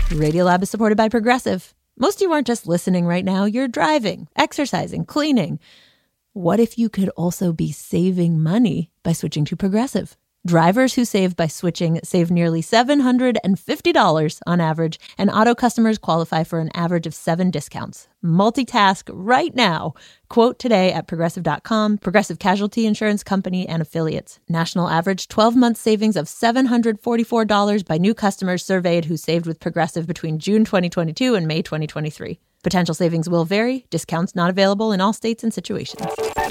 Radiolab is supported by Progressive. Most of you aren't just listening right now. You're driving, exercising, cleaning. What if you could also be saving money by switching to Progressive? Drivers who save by switching save nearly $750 on average, and auto customers qualify for an average of 7 discounts. Multitask right now. Quote today at Progressive.com. Progressive Casualty Insurance Company and Affiliates. National average 12-month savings of $744 by new customers surveyed who saved with Progressive between June 2022 and May 2023. Potential savings will vary. Discounts not available in all states and situations.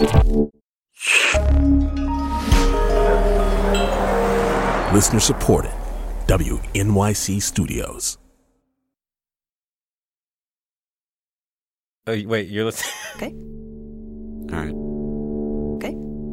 Listener supported. WNYC Studios. Oh, wait, you're listening? Okay. All right. Okay.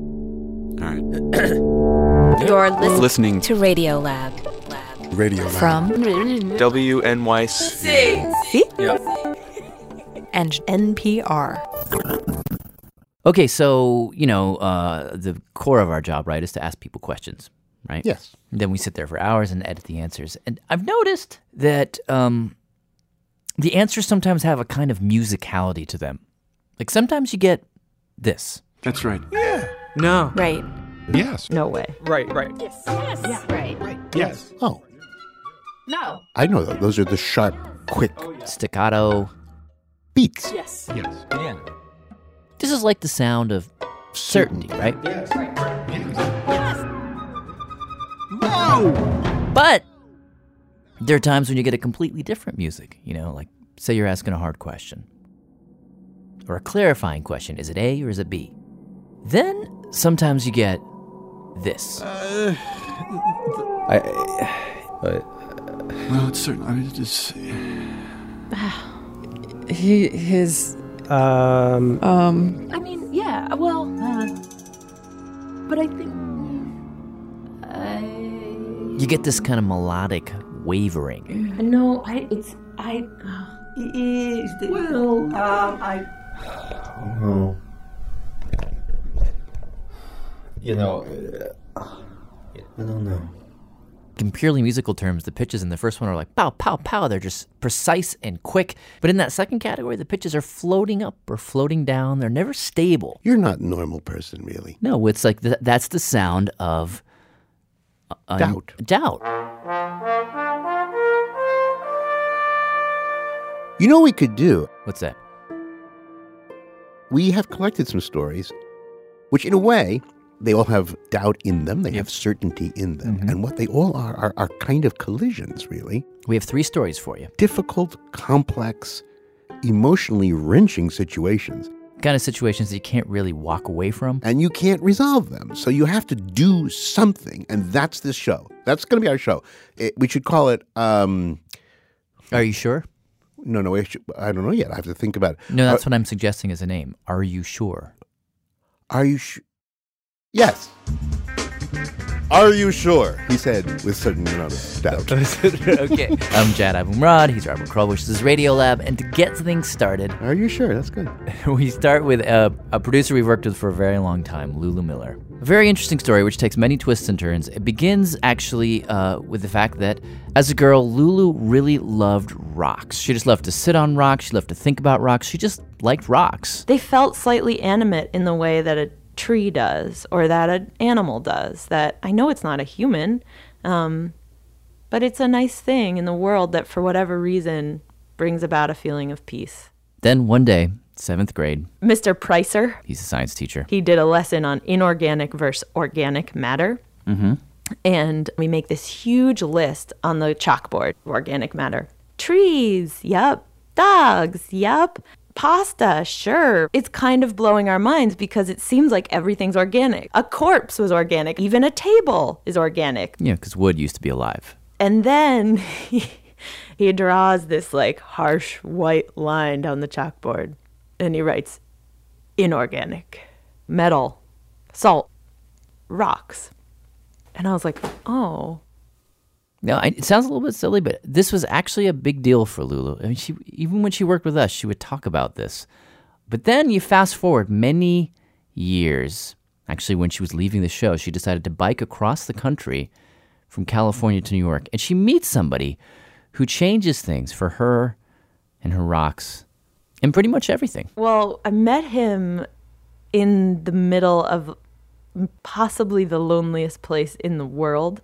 All right. You're Listening to Radiolab. Radio Lab. From WNYC. See? Yeah. And NPR. Okay, so, the core of our job, right, is to ask people questions, right? Yes. And then we sit there for hours and edit the answers. And I've noticed that the answers sometimes have a kind of musicality to them. Like sometimes you get this. That's right. Yeah. No. Right. Yes. No way. Right. Yes. Yeah. Right. Yes. Oh. No. I know those. Those are the sharp, quick Staccato. beats. Yes. Yes. Yeah. This is like the sound of certainty, right? Yes. Whoa! But there are times when you get a completely different music, like say you're asking a hard question or a clarifying question. Is it A or is it B? Then sometimes you get this. Well, it's certain. I mean, it's. I mean, yeah, well, but I think You get this kind of melodic wavering. no, Oh. I don't know. In purely musical terms, the pitches in the first one are like pow, pow, pow. They're just precise and quick. But in that second category, the pitches are floating up or floating down. They're never stable. You're not a normal person, really. No, it's like that's the sound of Doubt. Doubt. You know what we could do? What's that? We have collected some stories, which in a way, they all have doubt in them. They have certainty in them. Mm-hmm. And what they all are kind of collisions, really. We have 3 stories for you. Difficult, complex, emotionally wrenching situations. Kind of situations that you can't really walk away from. And you can't resolve them. So you have to do something. And that's this show. That's going to be our show. We should call it... Are you sure? No, I don't know yet. I have to think about it. No, that's what I'm suggesting as a name. Are you sure? Are you sure? Yes. Are you sure? He said with certain amount of doubt. Okay. I'm Jad Abumrad. He's Robert Krulwich. This is Radiolab. And to get things started... Are you sure? That's good. We start with a producer we've worked with for a very long time, Lulu Miller. A very interesting story which takes many twists and turns. It begins actually with the fact that as a girl, Lulu really loved rocks. She just loved to sit on rocks. She loved to think about rocks. She just liked rocks. They felt slightly animate in the way that a tree does or that an animal does. That I know it's not a human, but it's a nice thing in the world that for whatever reason brings about a feeling of peace. Then one day, 7th grade. Mr. Pricer, He's a science teacher. he did a lesson on inorganic versus organic matter. Mm-hmm. And we make this huge list on the chalkboard. Organic matter. Trees, yup. Dogs, yup. Pasta, sure. It's kind of blowing our minds because it seems like everything's organic. A corpse was organic. Even a table is organic. Yeah, because wood used to be alive. And then he draws this like harsh white line down the chalkboard. And he writes, inorganic, metal, salt, rocks. And I was like, oh. Now, it sounds a little bit silly, but this was actually a big deal for Lulu. I mean, even when she worked with us, she would talk about this. But then you fast forward many years. Actually, when she was leaving the show, she decided to bike across the country from California to New York. And she meets somebody who changes things for her and her rocks and pretty much everything. Well, I met him in the middle of possibly the loneliest place in the world.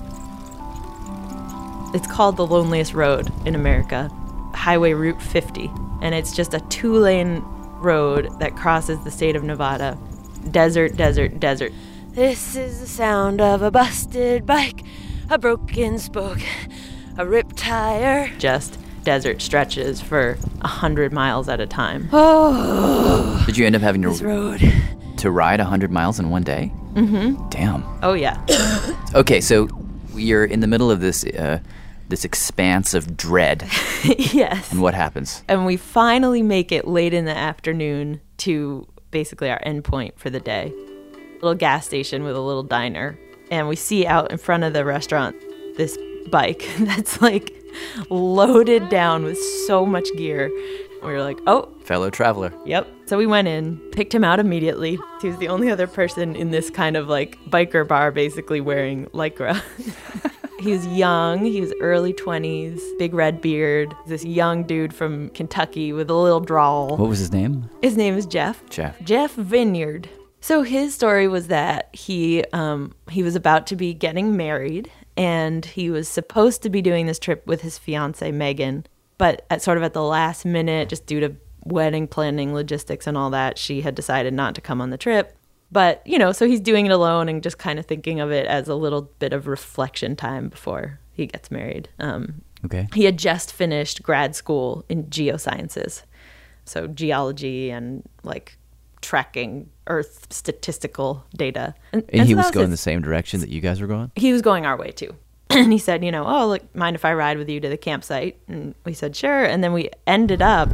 It's called the loneliest road in America, Highway Route 50. And it's just a 2-lane road that crosses the state of Nevada. Desert, desert, desert. This is the sound of a busted bike, a broken spoke, a ripped tire. Just desert stretches for 100 miles at a time. Oh, Did you end up having this road. to ride 100 miles in one day? Mm-hmm. Damn. Oh, yeah. Okay, so you're in the middle of this expanse of dread. Yes. And what happens? And we finally make it late in the afternoon to basically our end point for the day. A little gas station with a little diner. And we see out in front of the restaurant this bike that's like loaded down with so much gear. We were like, oh. Fellow traveler. Yep. So we went in, picked him out immediately. He was the only other person in this kind of like biker bar basically wearing Lycra. He was young. He was early 20s, big red beard. This young dude from Kentucky with a little drawl. What was his name? His name is Jeff. Jeff Vineyard. So his story was that he was about to be getting married, and he was supposed to be doing this trip with his fiancée, Megan. But at the last minute, just due to wedding planning, logistics, and all that, she had decided not to come on the trip. But, so he's doing it alone and just kind of thinking of it as a little bit of reflection time before he gets married. Okay. He had just finished grad school in geosciences. So geology and like tracking Earth statistical data. And he so was going the same direction that you guys were going? He was going our way too. And he said, oh, look, mind if I ride with you to the campsite? And we said, sure. And then we ended up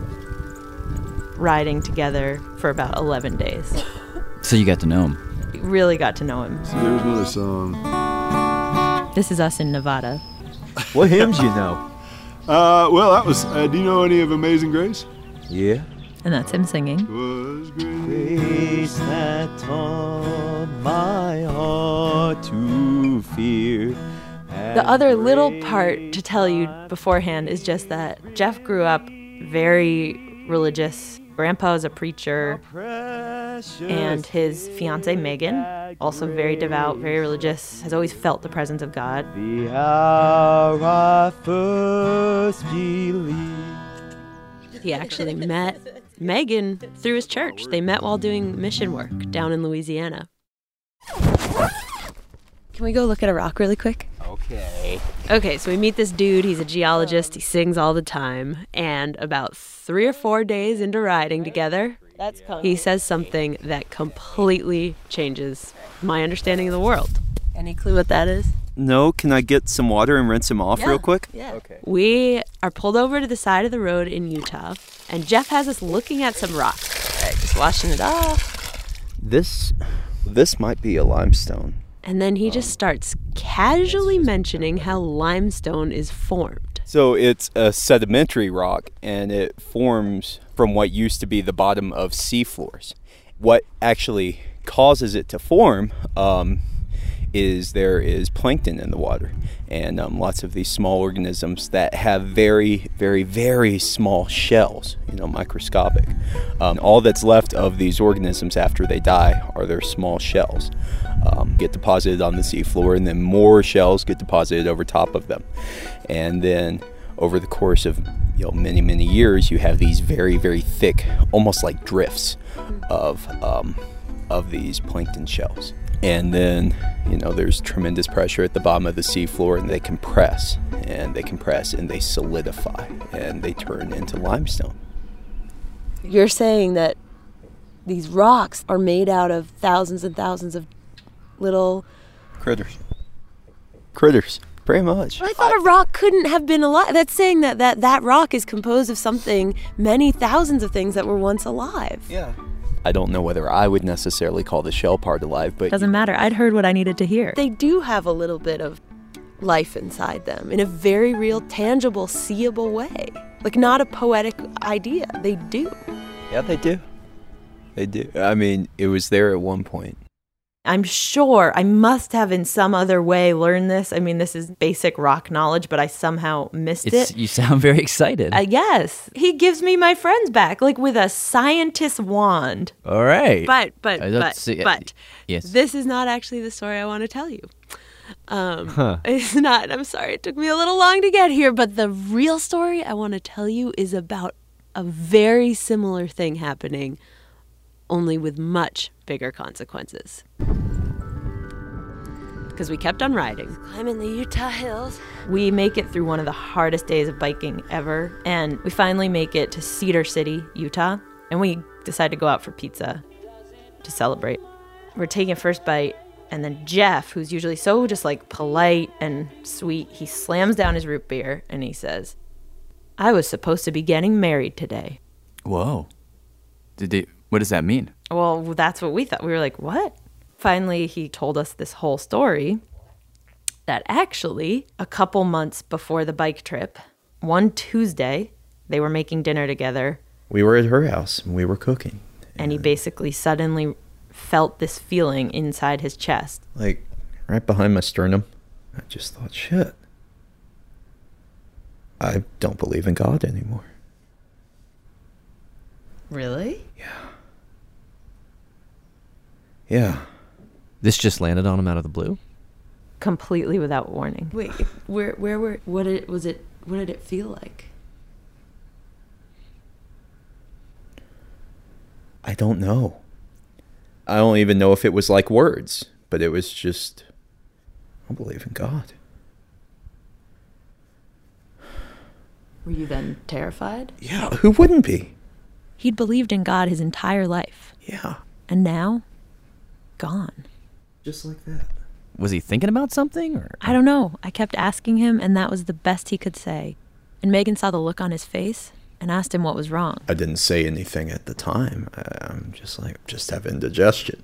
riding together for about 11 days. So you got to know him? We really got to know him. So there was another song. This is us in Nevada. What hymns you know? Well, that was, do you know any of Amazing Grace? Yeah. And that's him singing. Was Grace that taught my heart to fear. The other little part to tell you beforehand is just that Jeff grew up very religious. Grandpa is a preacher, and his fiancée, Megan, also very devout, very religious, has always felt the presence of God. The hour I first believed. He actually met Megan through his church. They met while doing mission work down in Louisiana. Can we go look at a rock really quick? Okay, so we meet this dude. He's a geologist. He sings all the time. And about 3 or 4 days into riding together, he says something that completely changes my understanding of the world. Any clue what that is? No, can I get some water and rinse him off real quick? Yeah. Okay. We are pulled over to the side of the road in Utah, and Jeff has us looking at some rocks. Right, just washing it off. This might be a limestone. And then he just starts casually mentioning how limestone is formed. So it's a sedimentary rock, and it forms from what used to be the bottom of seafloors. What actually causes it to form is there is plankton in the water, and lots of these small organisms that have very, very, very small shells, microscopic. All that's left of these organisms after they die are their small shells. Get deposited on the seafloor, and then more shells get deposited over top of them. And then over the course of many, many years, you have these very, very thick, almost like drifts of these plankton shells. And then, there's tremendous pressure at the bottom of the seafloor, and they compress, and they solidify, and they turn into limestone. You're saying that these rocks are made out of thousands and thousands of little critters, pretty much. I thought a rock couldn't have been alive. That's saying that rock is composed of something, many thousands of things that were once alive. Yeah. I don't know whether I would necessarily call the shell part alive, but... Doesn't matter. I'd heard what I needed to hear. They do have a little bit of life inside them in a very real, tangible, seeable way. Like, not a poetic idea. They do. Yeah, they do. They do. I mean, it was there at one point. I'm sure I must have in some other way learned this. I mean, this is basic rock knowledge, but I somehow missed it. You sound very excited. Yes. He gives me my friends back, like with a scientist's wand. All right. But yes. This is not actually the story I want to tell you. It's not. I'm sorry. It took me a little long to get here, but the real story I want to tell you is about a very similar thing happening, only with much bigger consequences. Because we kept on riding, climbing the Utah hills. We make it through one of the hardest days of biking ever, and we finally make it to Cedar City, Utah, and we decide to go out for pizza to celebrate. We're taking a first bite, and then Jeff, who's usually so just like polite and sweet, he slams down his root beer and he says, "I was supposed to be getting married today." Whoa. What does that mean? Well, that's what we thought. We were like, what? Finally, he told us this whole story that actually a couple months before the bike trip, one Tuesday, they were making dinner together. We were at her house and we were cooking. And he basically suddenly felt this feeling inside his chest. Like right behind my sternum. I just thought, shit. I don't believe in God anymore. Really? Yeah. This just landed on him out of the blue? Completely without warning. Wait, what did it feel like? I don't know. I don't even know if it was like words, but it was just, I believe in God. Were you then terrified? Yeah, who wouldn't be? He'd believed in God his entire life. Yeah. And now, gone. Just like that. Was he thinking about something? Or? I don't know. I kept asking him, and that was the best he could say. And Megan saw the look on his face and asked him what was wrong. I didn't say anything at the time. I'm just have indigestion.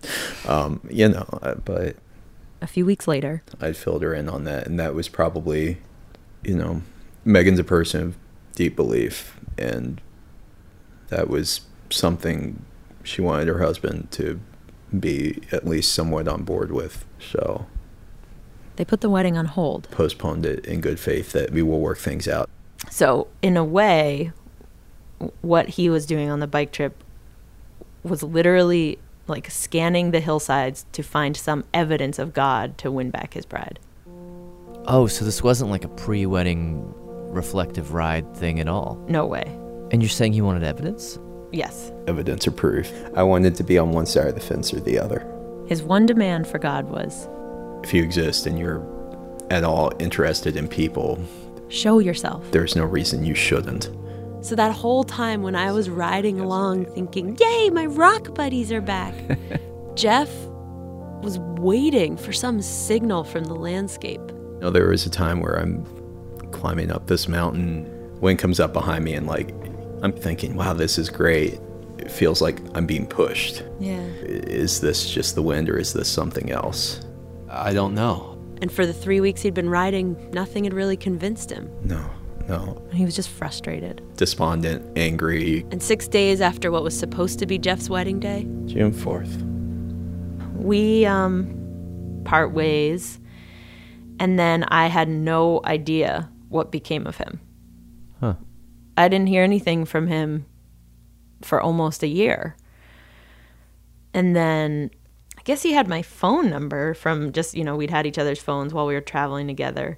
But a few weeks later, I filled her in on that, and that was probably, Megan's a person of deep belief, and that was something she wanted her husband to be at least somewhat on board with. So they put the wedding on hold. Postponed it in good faith that we will work things out. So in a way, what he was doing on the bike trip was literally like scanning the hillsides to find some evidence of God to win back his bride. Oh, so this wasn't like a pre-wedding reflective ride thing at all? No way. And you're saying he wanted evidence? Yes. Evidence or proof. I wanted to be on one side of the fence or the other. His one demand for God was, if you exist and you're at all interested in people, show yourself. There's no reason you shouldn't. So that whole time when I was riding along thinking, yay, my rock buddies are back, Jeff was waiting for some signal from the landscape. There was a time where I'm climbing up this mountain, wind comes up behind me, and I'm thinking, wow, this is great. It feels like I'm being pushed. Yeah. Is this just the wind or is this something else? I don't know. And for the 3 weeks he'd been riding, nothing had really convinced him. No. He was just frustrated. Despondent, angry. And 6 days after what was supposed to be Jeff's wedding day, June 4th, we part ways, and then I had no idea what became of him. Huh. I didn't hear anything from him for almost a year. And then I guess he had my phone number from just, we'd had each other's phones while we were traveling together.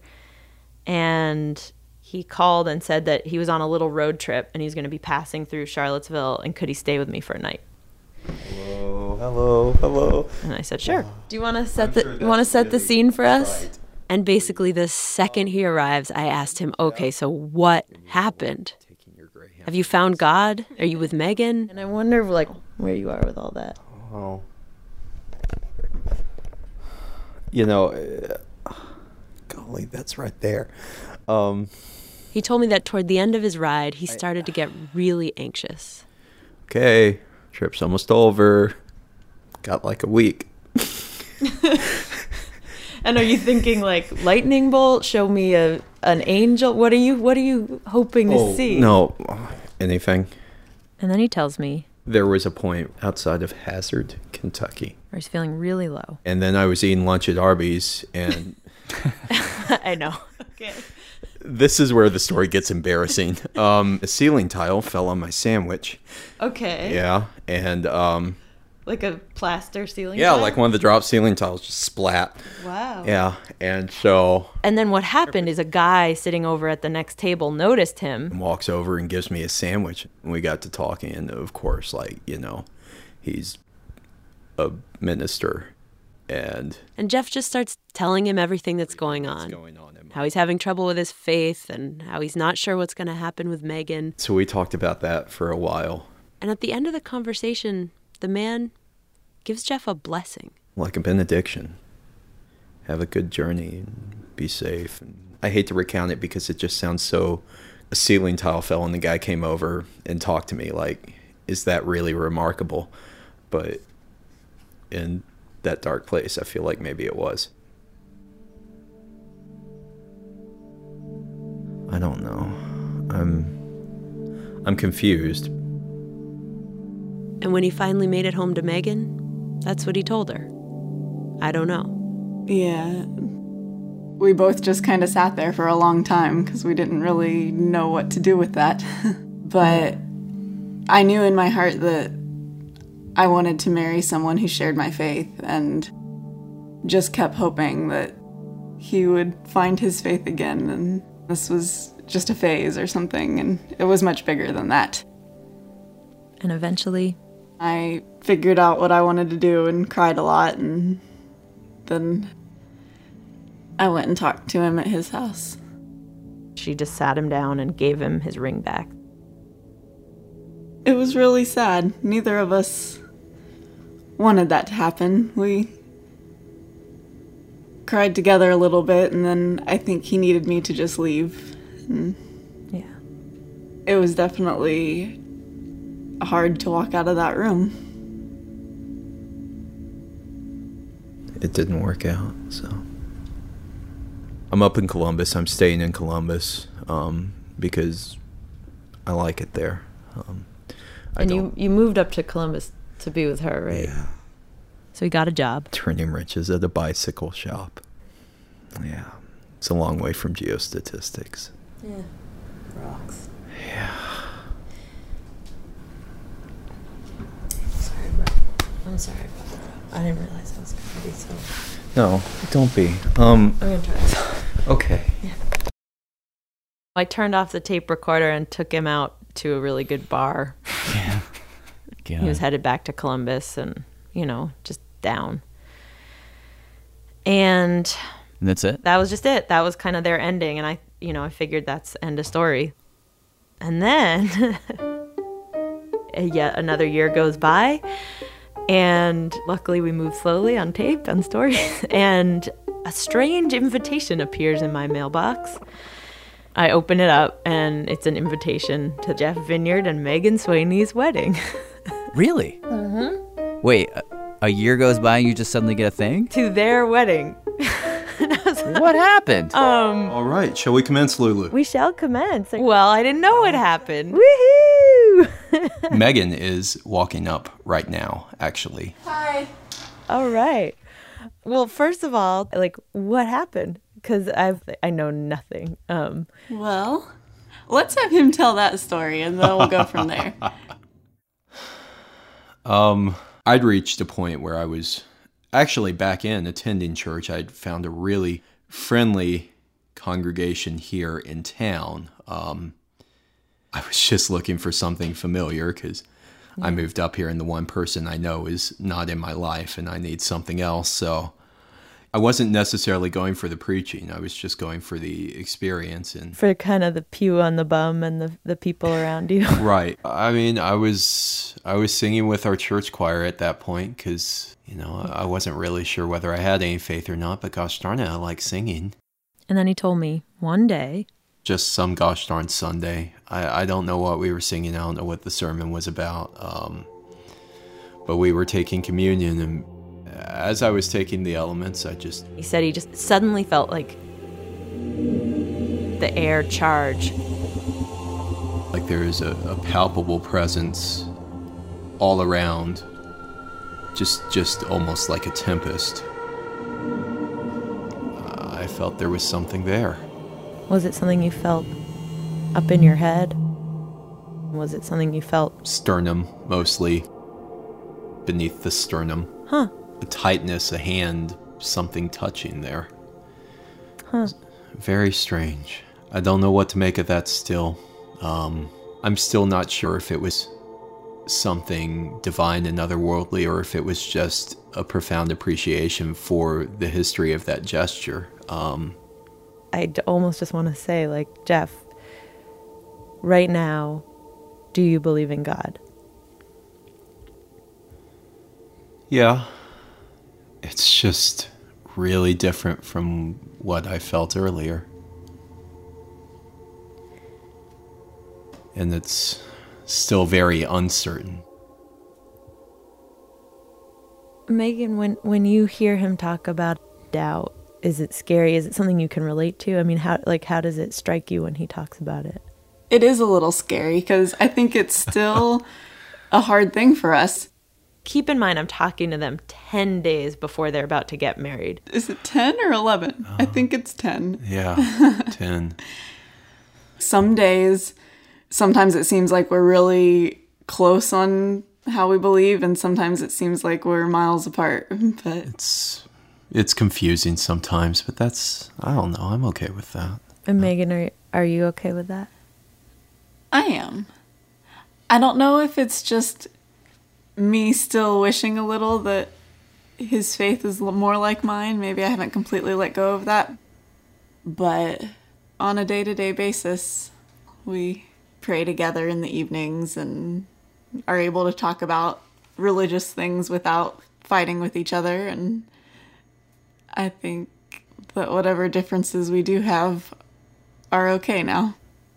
And he called and said that he was on a little road trip and he was going to be passing through Charlottesville, and could he stay with me for a night? Hello. And I said, sure. Do you want to set the scene for us? Right. And basically the second he arrives, I asked him, okay, so what happened? Have you found God? Are you with Megan? And I wonder where you are with all that. Oh. Golly, that's right there. He told me that toward the end of his ride, he started to get really anxious. Okay, trip's almost over. Got a week. And are you thinking lightning bolt? Show me an angel? What are you hoping to see? No, anything. And then he tells me There was a point outside of Hazard, Kentucky. Where he's feeling really low. And then I was eating lunch at Arby's, and I know. Okay. This is where the story gets embarrassing. A ceiling tile fell on my sandwich. Okay. Yeah, and like a plaster ceiling yeah, tile? like one of the drop ceiling tiles just splat. Wow. Yeah, and so... And then what happened is a guy sitting over at the next table noticed him. Walks over and gives me a sandwich. And we got to talking, and of course, like, you know, he's a minister. And Jeff just starts telling him everything that's going on. How he's having trouble with his faith and how he's not sure what's going to happen with Megan. So we talked about that for a while. And at the end of the conversation, the man gives Jeff a blessing. Like a benediction. Have a good journey and be safe. And I hate to recount it because it just sounds so... A ceiling tile fell and the guy came over and talked to me like, is that really remarkable? But in that dark place, I feel like maybe it was. I don't know. I'm confused. And when he finally made it home to Megan, that's what he told her. I don't know. Yeah. We both just kind of sat there for a long time because we didn't really know what to do with that. But I knew in my heart that I wanted to marry someone who shared my faith, and just kept hoping that he would find his faith again, and this was just a phase or something, and it was much bigger than that. And eventually, I figured out what I wanted to do and cried a lot, and then I went and talked to him at his house. She just sat him down and gave him his ring back. It was really sad. Neither of us wanted that to happen. We cried together a little bit, and then I think he needed me to just leave. And yeah. It was definitely hard to walk out of that room. It didn't work out, so... I'm up in Columbus. I'm staying in Columbus because I like it there. And you moved up to Columbus to be with her, right? Yeah. So he got a job. Turning wrenches at a bicycle shop. Yeah. It's a long way from geostatistics. Yeah. Rocks. Yeah. Sorry, bro. I'm sorry about that. I didn't realize I was going to be so... No, don't be. I'm going to try this. Okay. Yeah. I turned off the tape recorder and took him out to a really good bar. Yeah. He was headed back to Columbus and, just down. And that's it? That was just it. That was kind of their ending. And I figured that's end of story. And then yet another year goes by. And luckily we move slowly on tape, on stories. And a strange invitation appears in my mailbox. I open it up, and it's an invitation to Jeff Vineyard and Megan Swaney's wedding. Really? Mm-hmm. Wait, a year goes by and you just suddenly get a thing? To their wedding. What happened? All right, shall we commence, Lulu? We shall commence. Well, I didn't know what happened. Woohoo! Megan is walking up right now, actually. Hi. All right. Well, first of all, what happened? Because I know nothing. Well, let's have him tell that story, and then we'll go from there. I'd reached a point where I was actually back in attending church. I'd found a really friendly congregation here in town. I was just looking for something familiar because I moved up here and the one person I know is not in my life and I need something else. So I wasn't necessarily going for the preaching. I was just going for the experience and for kind of the pew on the bum and the people around you. Right. I mean, I was singing with our church choir at that point because, I wasn't really sure whether I had any faith or not, but gosh darn it, I like singing. And then he told me one day. Just some gosh darn Sunday. I don't know what we were singing. I don't know what the sermon was about. But we were taking communion, and as I was taking the elements, he said he just suddenly felt like the air charge. Like there is a palpable presence all around, just almost like a tempest. I felt there was something there. Was it something you felt up in your head? Was it something you felt? Sternum, mostly. Beneath the sternum. Huh. A tightness, a hand, something touching there. Huh. Very strange. I don't know what to make of that still. I'm still not sure if it was something divine and otherworldly or if it was just a profound appreciation for the history of that gesture. I almost just want to say, like, Jeff, right now, do you believe in God? Yeah. It's just really different from what I felt earlier. And it's still very uncertain. Megan, when you hear him talk about doubt, is it scary? Is it something you can relate to? I mean, how does it strike you when he talks about it? It is a little scary because I think it's still a hard thing for us. Keep in mind, I'm talking to them 10 days before they're about to get married. Is it 10 or 11? I think it's 10. Yeah, 10. Some days, sometimes it seems like we're really close on how we believe, and sometimes it seems like we're miles apart. But it's confusing sometimes, but I don't know, I'm okay with that. And Megan, are you okay with that? I am. I don't know if it's just me still wishing a little that his faith is more like mine. Maybe I haven't completely let go of that. But on a day-to-day basis, we pray together in the evenings and are able to talk about religious things without fighting with each other. And I think that whatever differences we do have are okay now.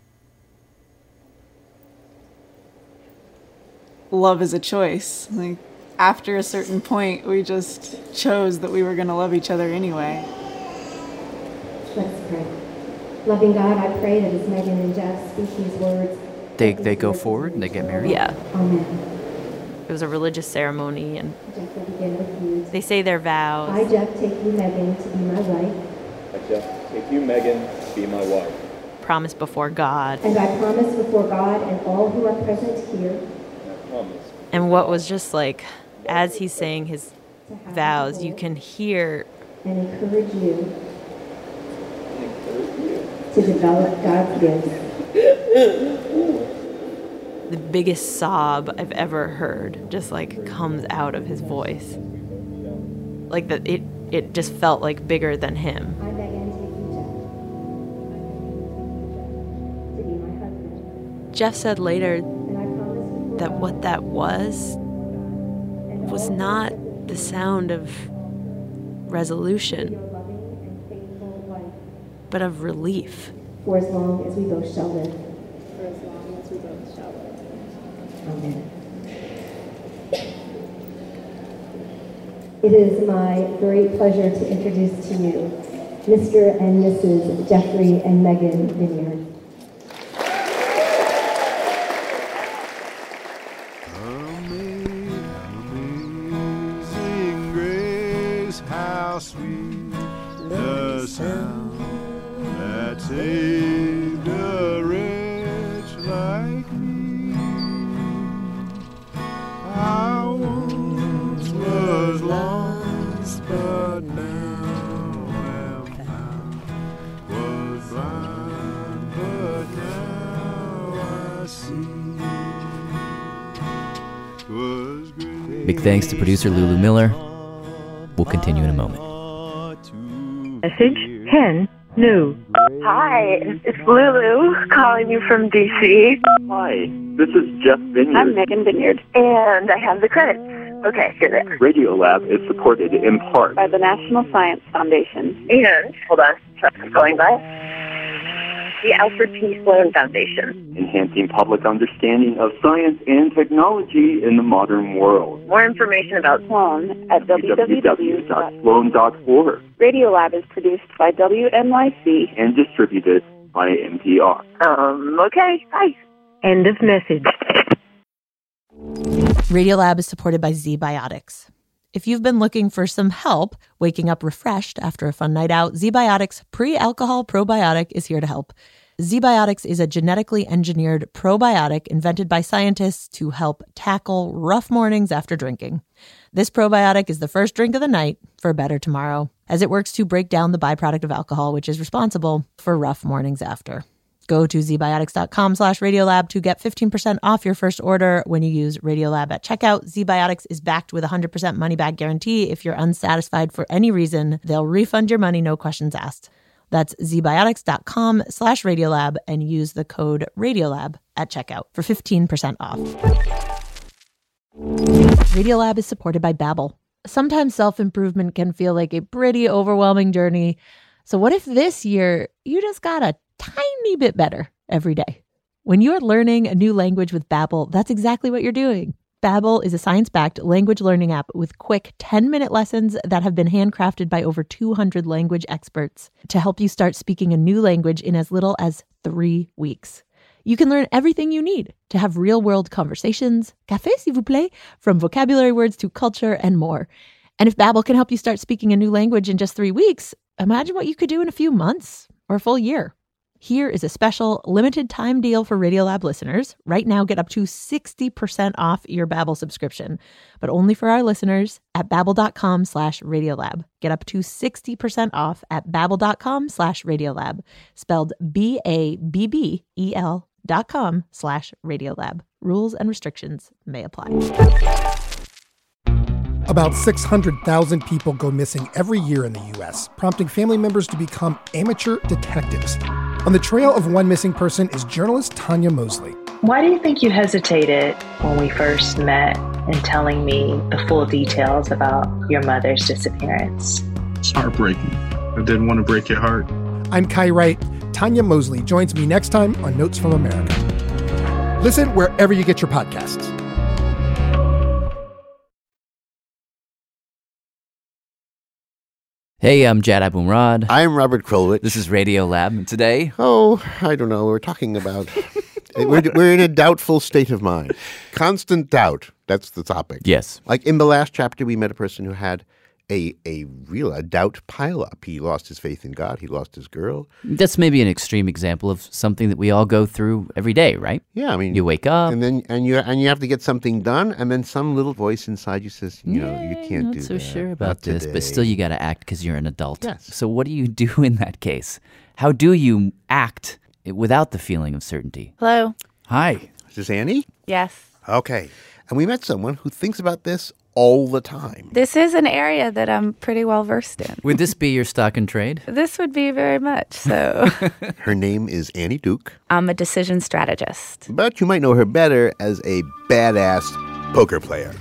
Love is a choice. Like, after a certain point, we just chose that we were going to love each other anyway. Let's pray. Loving God, I pray that as Megan and Jeff speak these words, They go forward and they get married? Yeah. Amen. It was a religious ceremony, and Jeff will begin with you. they say their vows. I, Jeff, take you, Megan, to be my wife. I, Jeff, take you, Megan, to be my wife. Promise before God. And I promise before God and all who are present here. And what was just like, as he's saying his vows, you can hear and encourage you to develop God's gifts. the biggest sob I've ever heard just like comes out of his voice. Like that it just felt like bigger than him. I beg and take you, Jeff, to be my husband. Jeff said later that what that was not the sound of resolution, but of relief. For as long as we both shall live. For as long as we both shall live. Amen. It is my great pleasure to introduce to you Mr. and Mrs. Jeffrey and Megan Vineyard. Amazing grace, how sweet the sound that saved a wretch like me. I once was lost, but now am found. Was blind, but now I see. Was great. Big thanks to producer Lulu Miller. We'll continue in a moment. Message 10. New. Hi, it's Lulu calling you from D.C. Hi, this is Jeff Vineyard. I'm Megan Vineyard, and I have the credits. Okay, here they are. Radiolab is supported in part By the National Science Foundation. And, hold on, truck's going by. The Alfred P. Sloan Foundation. enhancing public understanding of science and technology in the modern world. More information about Sloan at www.sloan.org. Radiolab is produced by WNYC and distributed by NPR. Okay, bye. End of message. Radiolab is supported by ZBiotics. If you've been looking for some help waking up refreshed after a fun night out, ZBiotics Pre-Alcohol Probiotic is here to help. ZBiotics is a genetically engineered probiotic invented by scientists to help tackle rough mornings after drinking. This probiotic is the first drink of the night for a better tomorrow, as it works to break down the byproduct of alcohol, which is responsible for rough mornings after. Go to zbiotics.com/Radiolab to get 15% off your first order when you use Radiolab at checkout. ZBiotics is backed with a 100% money-back guarantee. If you're unsatisfied for any reason, they'll refund your money, no questions asked. That's zbiotics.com/Radiolab and use the code Radiolab at checkout for 15% off. Radiolab is supported by Babbel. Sometimes self-improvement can feel like a pretty overwhelming journey. So what if this year you just got a tiny bit better every day? When you're learning a new language with Babbel, that's exactly what you're doing. Babbel is a science-backed language learning app with quick 10-minute lessons that have been handcrafted by over 200 language experts to help you start speaking a new language in as little as 3 weeks. You can learn everything you need to have real-world conversations, café s'il vous plaît, from vocabulary words to culture and more. And if Babbel can help you start speaking a new language in just 3 weeks, imagine what you could do in a few months or a full year. Here is a special limited time deal for Radiolab listeners. Right now, get up to 60% off your Babbel subscription, but only for our listeners at babbel.com/Radiolab. Get up to 60% off at babbel.com/Radiolab, spelled BABBEL.com/Radiolab. Rules and restrictions may apply. About 600,000 people go missing every year in the U.S., prompting family members to become amateur detectives. On the trail of one missing person is journalist Tanya Mosley. Why do you think you hesitated when we first met in telling me the full details about your mother's disappearance? It's heartbreaking. I didn't want to break your heart. I'm Kai Wright. Tanya Mosley joins me next time on Notes from America. Listen wherever you get your podcasts. Hey, I'm Jad Abumrad. I'm Robert Krulwich. This is Radiolab, and today... Oh, I don't know. We're talking about... we're in a doubtful state of mind. Constant doubt. That's the topic. Yes. Like in the last chapter, we met a person who had a doubt pileup. He lost his faith in God. He lost his girl. That's maybe an extreme example of something that we all go through every day, right? Yeah, I mean... You wake up... And you have to get something done, and then some little voice inside you says, you can't do that. Not so sure about this, but still you got to act because you're an adult. Yes. So what do you do in that case? How do you act without the feeling of certainty? Hello. Hi. Is this Annie? Yes. Okay. And we met someone who thinks about this all the time. This is an area that I'm pretty well versed in. Would this be your stock and trade? This would be very much so. Her name is Annie Duke. I'm a decision strategist. But you might know her better as a badass poker player.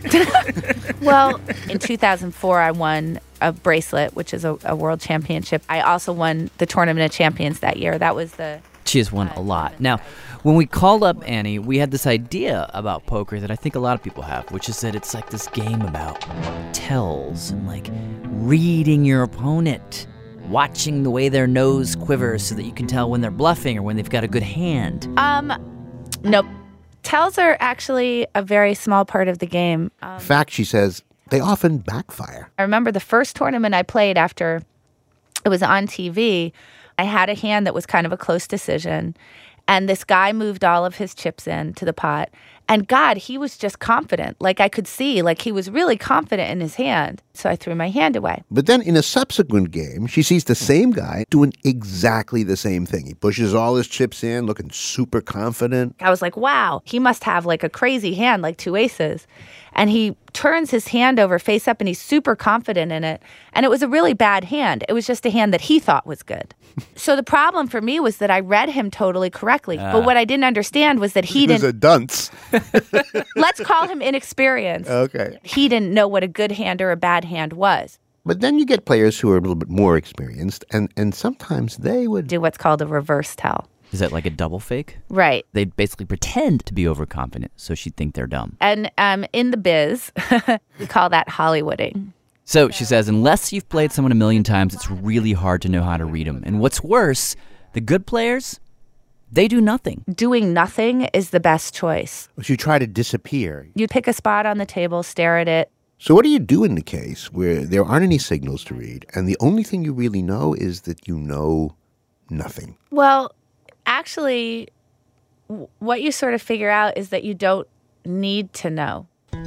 Well, in 2004, I won a bracelet, which is a world championship. I also won the Tournament of Champions that year. That was the... She has won a lot. Now, when we called up Annie, we had this idea about poker that I think a lot of people have, which is that it's like this game about tells and like reading your opponent, watching the way their nose quivers so that you can tell when they're bluffing or when they've got a good hand. Nope. Tells are actually a very small part of the game. In fact, she says, they often backfire. I remember the first tournament I played after it was on TV, I had a hand that was kind of a close decision. And this guy moved all of his chips in to the pot. And God, he was just confident. Like I could see, like he was really confident in his hand. So I threw my hand away. But then in a subsequent game, she sees the same guy doing exactly the same thing. He pushes all his chips in, looking super confident. I was like, wow, he must have like a crazy hand, like 2 aces. And he turns his hand over face up and he's super confident in it. And it was a really bad hand. It was just a hand that he thought was good. So the problem for me was that I read him totally correctly. But what I didn't understand was that he didn't... He was a dunce. Let's call him inexperienced. Okay. He didn't know what a good hand or a bad hand was. But then you get players who are a little bit more experienced, and sometimes they would... do what's called a reverse tell. Is that like a double fake? Right. They basically pretend to be overconfident so she'd think they're dumb. And in the biz, we call that Hollywooding. So she says, unless you've played someone 1 million times, it's really hard to know how to read them. And what's worse, the good players, They do nothing. Doing nothing is the best choice. So you try to disappear. You pick a spot on the table, stare at it. So what do you do in the case where there aren't any signals to read, and the only thing you really know is that you know nothing? Well, actually, what you sort of figure out is that you don't need to know.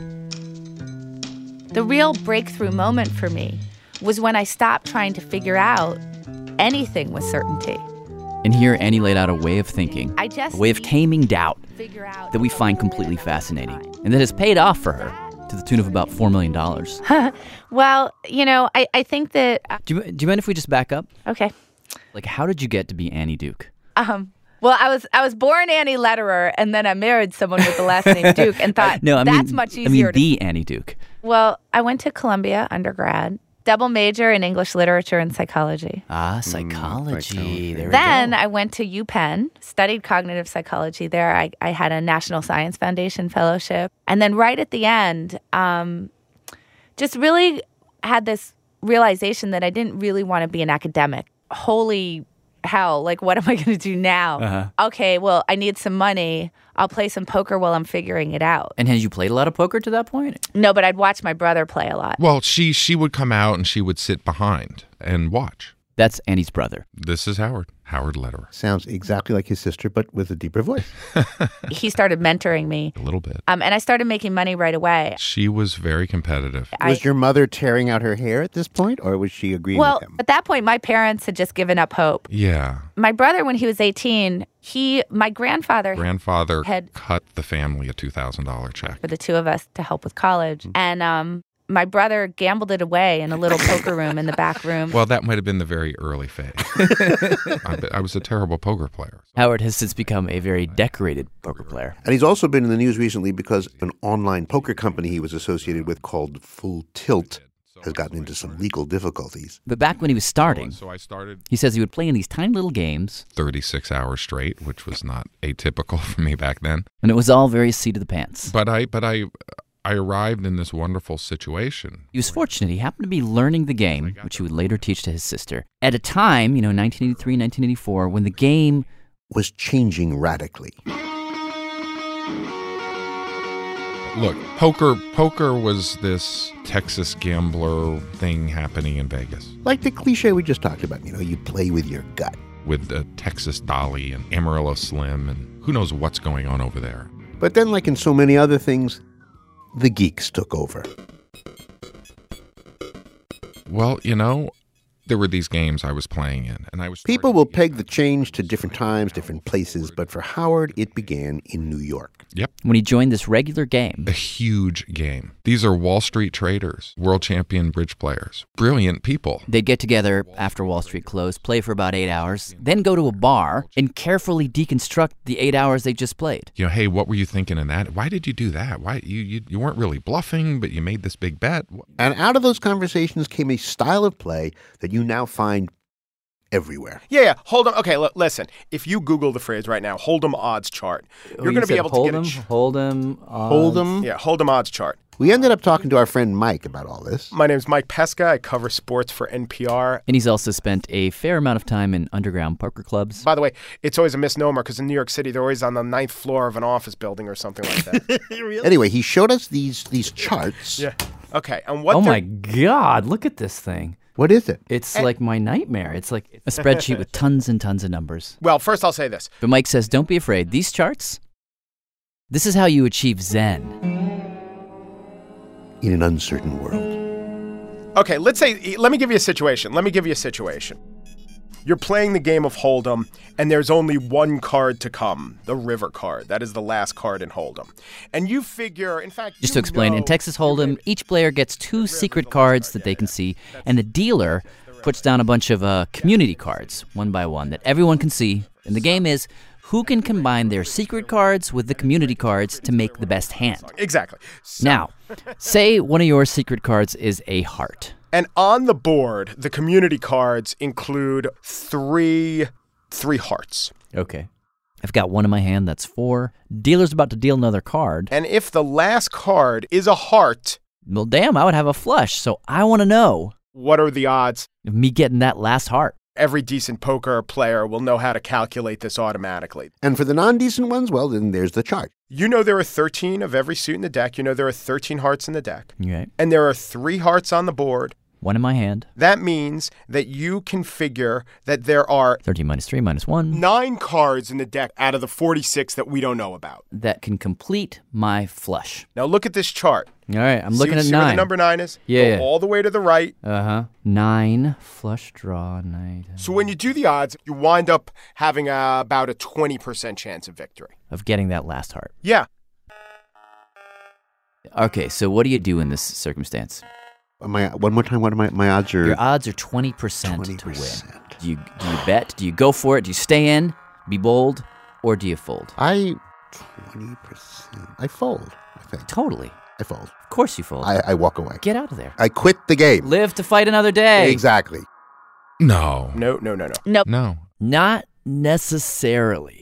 The real breakthrough moment for me was when I stopped trying to figure out anything with certainty. And here, Annie laid out a way of thinking, I just a way of taming doubt figure out that we find completely fascinating, and that has paid off for her to the tune of about $4 million. Well, I think that... Do you mind if we just back up? Okay. Like, how did you get to be Annie Duke? Well, I was born Annie Lederer, and then I married someone with the last name Duke and thought that's much easier. the Annie Duke. Well, I went to Columbia undergrad, double major in English literature and psychology. Psychology. There we Then go. I went to UPenn, studied cognitive psychology there. I had a National Science Foundation fellowship. And then right at the end, just really had this realization that I didn't really want to be an academic. Holy hell, like, what am I going to do now? Uh-huh. Okay, well, I need some money. I'll play some poker while I'm figuring it out. And had you played a lot of poker to that point? No, but I'd watch my brother play a lot. Well, she would come out and she would sit behind and watch. That's Annie's brother. This is Howard Lederer. Sounds exactly like his sister, but with a deeper voice. He started mentoring me. A little bit. And I started making money right away. She was very competitive. Was your mother tearing out her hair at this point, or was she agreeing with him? At that point, my parents had just given up hope. Yeah. My brother, when he was 18, my grandfather had cut the family a $2,000 check for the two of us to help with college. And my brother gambled it away in a little poker room in the back room. Well, that might have been the very early phase. I was a terrible poker player. Howard has since become a very decorated poker player. And he's also been in the news recently because an online poker company he was associated with called Full Tilt has gotten into some legal difficulties. But back when he was starting, he says he would play in these tiny little games. 36 hours straight, which was not atypical for me back then. And it was all very seat of the pants. But I arrived in this wonderful situation. He was fortunate. He happened to be learning the game, which he would later teach to his sister, at a time, 1983, 1984, when the game was changing radically. Look, poker was this Texas gambler thing happening in Vegas. Like the cliche we just talked about, you play with your gut. With the Texas Dolly and Amarillo Slim and who knows what's going on over there. But then, like in so many other things, the geeks took over. Well, there were these games I was playing in, and People will peg the change to different times, different places, but for Howard, it began in New York. Yep. When he joined this regular game. A huge game. These are Wall Street traders, world champion bridge players, brilliant people. They'd get together after Wall Street closed, play for about 8 hours, then go to a bar and carefully deconstruct the 8 hours they just played. Hey, what were you thinking in that? Why did you do that? Why you weren't really bluffing, but you made this big bet. And out of those conversations came a style of play that you now find everywhere. Yeah. Hold on. Okay, listen. If you Google the phrase right now, Hold'em odds chart, you're going to be able to get it. Hold'em odds. Hold'em? Yeah, Hold'em odds chart. We ended up talking to our friend Mike about all this. My name's Mike Pesca. I cover sports for NPR. And he's also spent a fair amount of time in underground poker clubs. By the way, it's always a misnomer because in New York City, they're always on the 9th floor of an office building or something like that. Really? Anyway, he showed us these charts. Yeah. Okay. And what? Oh my God! Look at this thing. What is it? It's like my nightmare. It's like a spreadsheet with tons and tons of numbers. Well, first I'll say this. But Mike says, don't be afraid. These charts, this is how you achieve Zen. In an uncertain world. Okay, let me give you a situation. You're playing the game of Hold'em, and there's only one card to come, the river card. That is the last card in Hold'em. And you figure, in fact... Just to explain, in Texas Hold'em, each player gets 2 secret cards that they can see, and the dealer puts down a bunch of community cards, one by one, that everyone can see. And the game is, who can combine their secret cards with the community cards to make the best hand? Exactly. Now, say one of your secret cards is a heart. And on the board, the community cards include three hearts. Okay. I've got one in my hand, that's 4. Dealer's about to deal another card. And if the last card is a heart... Well, damn, I would have a flush, so I want to know... What are the odds? Of me getting that last heart? Every decent poker player will know how to calculate this automatically. And for the non-decent ones, well, then there's the chart. You know there are 13 of every suit in the deck. You know there are 13 hearts in the deck. Right. And there are 3 hearts on the board. 1 in my hand. That means that you can figure that there are 13 minus 3 minus 1. 9 cards in the deck out of the 46 that we don't know about. That can complete my flush. Now look at this chart. All right, I'm looking at see 9. Where the number 9 is? Yeah. Go all the way to the right. 9, flush draw, 9. So when you do the odds, you wind up having about a 20% chance of victory. Of getting that last heart. Yeah. Okay, so what do you do in this circumstance? One more time, what are my odds are? Your odds are 20% to win. Do you bet? Do you go for it? Do you stay in, be bold, or do you fold? 20%. I fold, I think. Totally. I fold. Of course you fold. I walk away. Get out of there. I quit the game. Live to fight another day. Exactly. No. No. Nope. No. Not necessarily.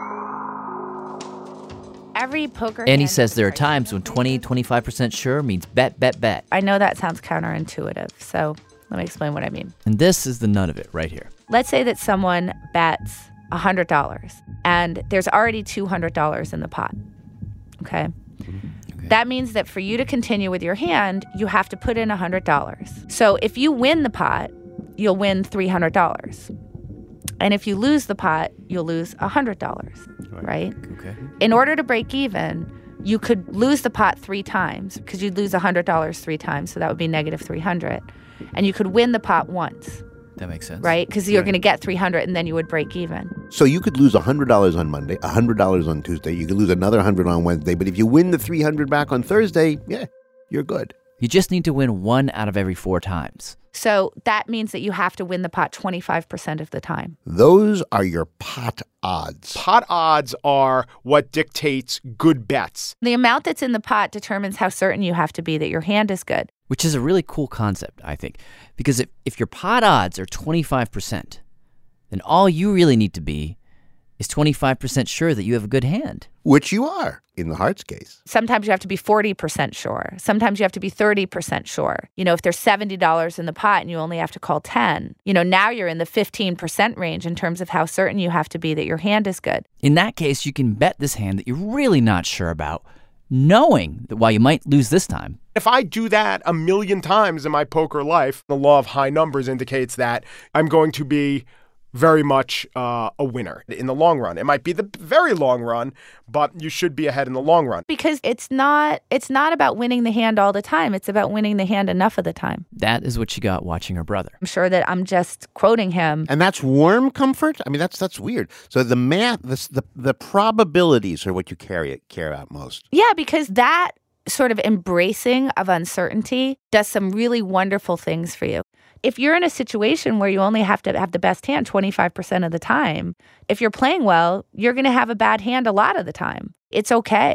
Every poker Annie hand says is there are a times when 20-25% sure means bet. I know that sounds counterintuitive, so let me explain what I mean. And this is the nut of it right here. Let's say that someone bets $100 and there's already $200 in the pot. Okay? That means that for you to continue with your hand, you have to put in $100. So if you win the pot, you'll win $300. And if you lose the pot, you'll lose $100, right? Okay. In order to break even, you could lose the pot 3 times because you'd lose $100 3 times, so that would be negative $300. And you could win the pot once. That makes sense. Right? Because you're going to get $300 and then you would break even. So you could lose $100 on Monday, $100 on Tuesday. You could lose another $100 on Wednesday. But if you win the $300 back on Thursday, yeah, you're good. You just need to win 1 out of every 4 times. So that means that you have to win the pot 25% of the time. Those are your pot odds. Pot odds are what dictates good bets. The amount that's in the pot determines how certain you have to be that your hand is good. Which is a really cool concept, I think. Because if your pot odds are 25%, then all you really need to be is 25% sure that you have a good hand. Which you are, in the hearts case. Sometimes you have to be 40% sure. Sometimes you have to be 30% sure. You know, if there's $70 in the pot and you only have to call 10, now you're in the 15% range in terms of how certain you have to be that your hand is good. In that case, you can bet this hand that you're really not sure about, knowing that while you might lose this time. If I do that 1,000,000 times in my poker life, the law of high numbers indicates that I'm going to be very much a winner in the long run. It might be the very long run, but you should be ahead in the long run. Because it's not about winning the hand all the time. It's about winning the hand enough of the time. That is what she got watching her brother. I'm sure that I'm just quoting him. And that's warm comfort? I mean, that's weird. So the math, the probabilities are what you care about most. Yeah, because that sort of embracing of uncertainty does some really wonderful things for you. If you're in a situation where you only have to have the best hand 25% of the time, if you're playing well, you're going to have a bad hand a lot of the time. It's okay.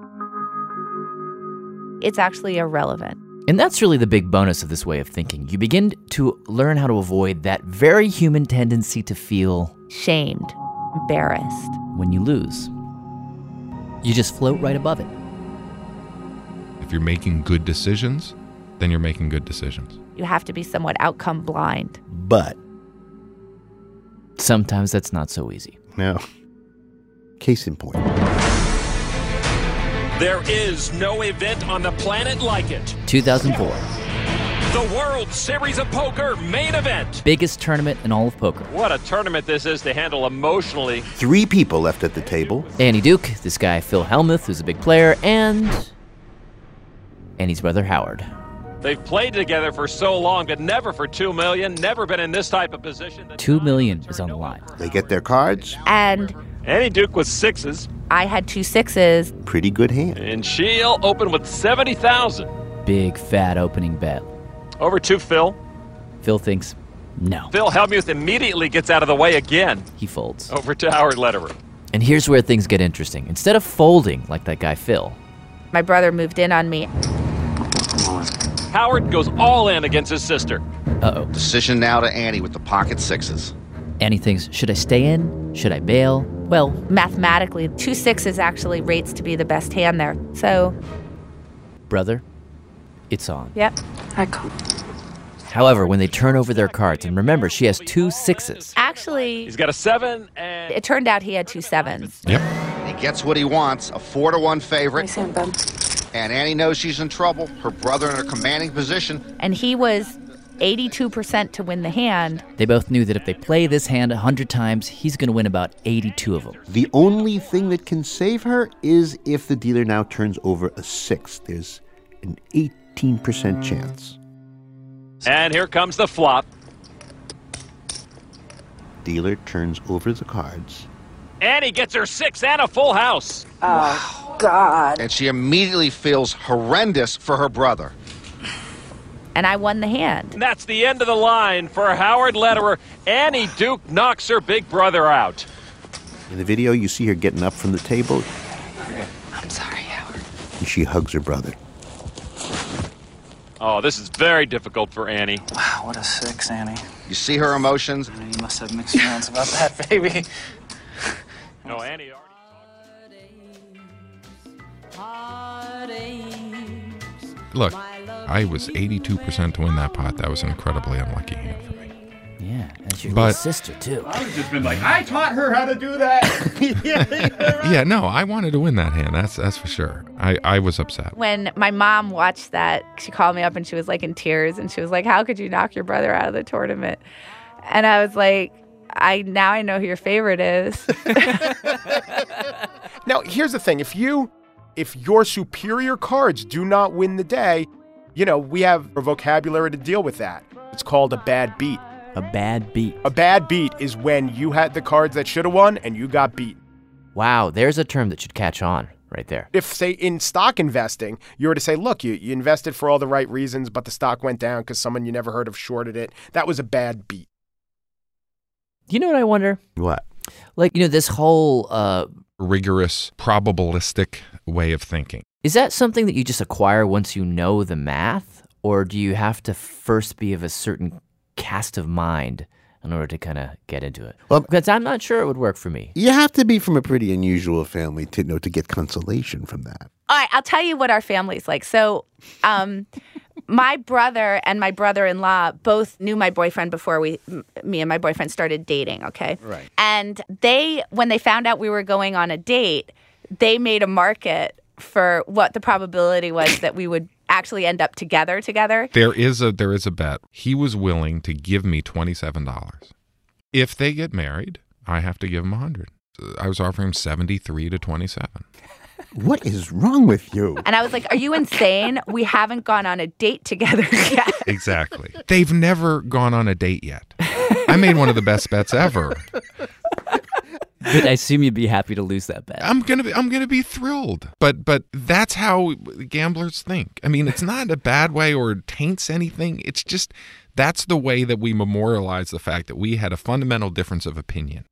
It's actually irrelevant. And that's really the big bonus of this way of thinking. You begin to learn how to avoid that very human tendency to feel shamed, embarrassed when you lose. You just float right above it. If you're making good decisions, then you're making good decisions. You have to be somewhat outcome blind. But sometimes that's not so easy. No. Case in point. There is no event on the planet like it. 2004. The World Series of Poker main event. Biggest tournament in all of poker. What a tournament this is to handle emotionally. 3 people left at the table. Annie Duke, this guy Phil Hellmuth, who's a big player, and Annie's brother Howard. They've played together for so long, but never for $2 million, never been in this type of position. $2 million is on the line. They get their cards. And Annie Duke with 6s. I had 2 6s. Pretty good hand. And she'll open with 70,000. Big fat opening bet. Over to Phil. Phil thinks no. Phil Hellmuth immediately gets out of the way again. He folds. Over to Howard Lederer. And here's where things get interesting. Instead of folding like that guy Phil, my brother moved in on me. Howard goes all in against his sister. Uh-oh. Decision now to Annie with the pocket 6s. Annie thinks, should I stay in? Should I bail? Well, mathematically, 2 6s actually rates to be the best hand there. So, brother, it's on. Yep. I call. However, when they turn over their cards, and remember, she has 2 6s. Actually, He's got a 7 and... it turned out he had 2 7s. Yep. He gets what he wants, a 4-1 favorite. And Annie knows she's in trouble. Her brother in a commanding position. And he was 82% to win the hand. They both knew that if they play this hand 100 times, he's going to win about 82 of them. The only thing that can save her is if the dealer now turns over a 6. There's an 18% chance. And here comes the flop. Dealer turns over the cards. Annie gets her 6 and a full house. Oh, God. And she immediately feels horrendous for her brother. And I won the hand. And that's the end of the line for Howard Lederer. Annie Duke knocks her big brother out. In the video, you see her getting up from the table. I'm sorry, Howard. And she hugs her brother. Oh, this is very difficult for Annie. Wow, what a 6, Annie. You see her emotions? I mean, you must have mixed feelings about that, baby. No, Annie Look, I was 82% to win that pot. That was an incredibly unlucky hand for me. Yeah, that's your little sister, too. I would just been like, I taught her how to do that. Yeah, no, I wanted to win that hand. That's for sure. I was upset. When my mom watched that, she called me up and she was like in tears and she was like, how could you knock your brother out of the tournament? And I was like, I know who your favorite is. Now, here's the thing. If your superior cards do not win the day, we have a vocabulary to deal with that. It's called a bad beat. A bad beat. A bad beat is when you had the cards that should have won and you got beat. Wow, there's a term that should catch on right there. If, say, in stock investing, you were to say, look, you invested for all the right reasons, but the stock went down because someone you never heard of shorted it, that was a bad beat. You know what I wonder? What? Like, this whole rigorous, probabilistic way of thinking. Is that something that you just acquire once you know the math? Or do you have to first be of a certain cast of mind in order to kind of get into it? Well, because I'm not sure it would work for me. You have to be from a pretty unusual family to get consolation from that. All right, I'll tell you what our family's like. So my brother and my brother-in-law both knew my boyfriend before me and my boyfriend started dating, okay? Right. And when they found out we were going on a date, they made a market for what the probability was that we would actually end up together. There is a bet. He was willing to give me $27. If they get married, I have to give him $100. I was offering him 73 to 27. What is wrong with you? And I was like, are you insane? We haven't gone on a date together yet. Exactly. They've never gone on a date yet. I made one of the best bets ever. But I assume you'd be happy to lose that bet. I'm gonna be thrilled. But that's how gamblers think. I mean, it's not a bad way or taints anything. It's just that's the way that we memorialize the fact that we had a fundamental difference of opinion.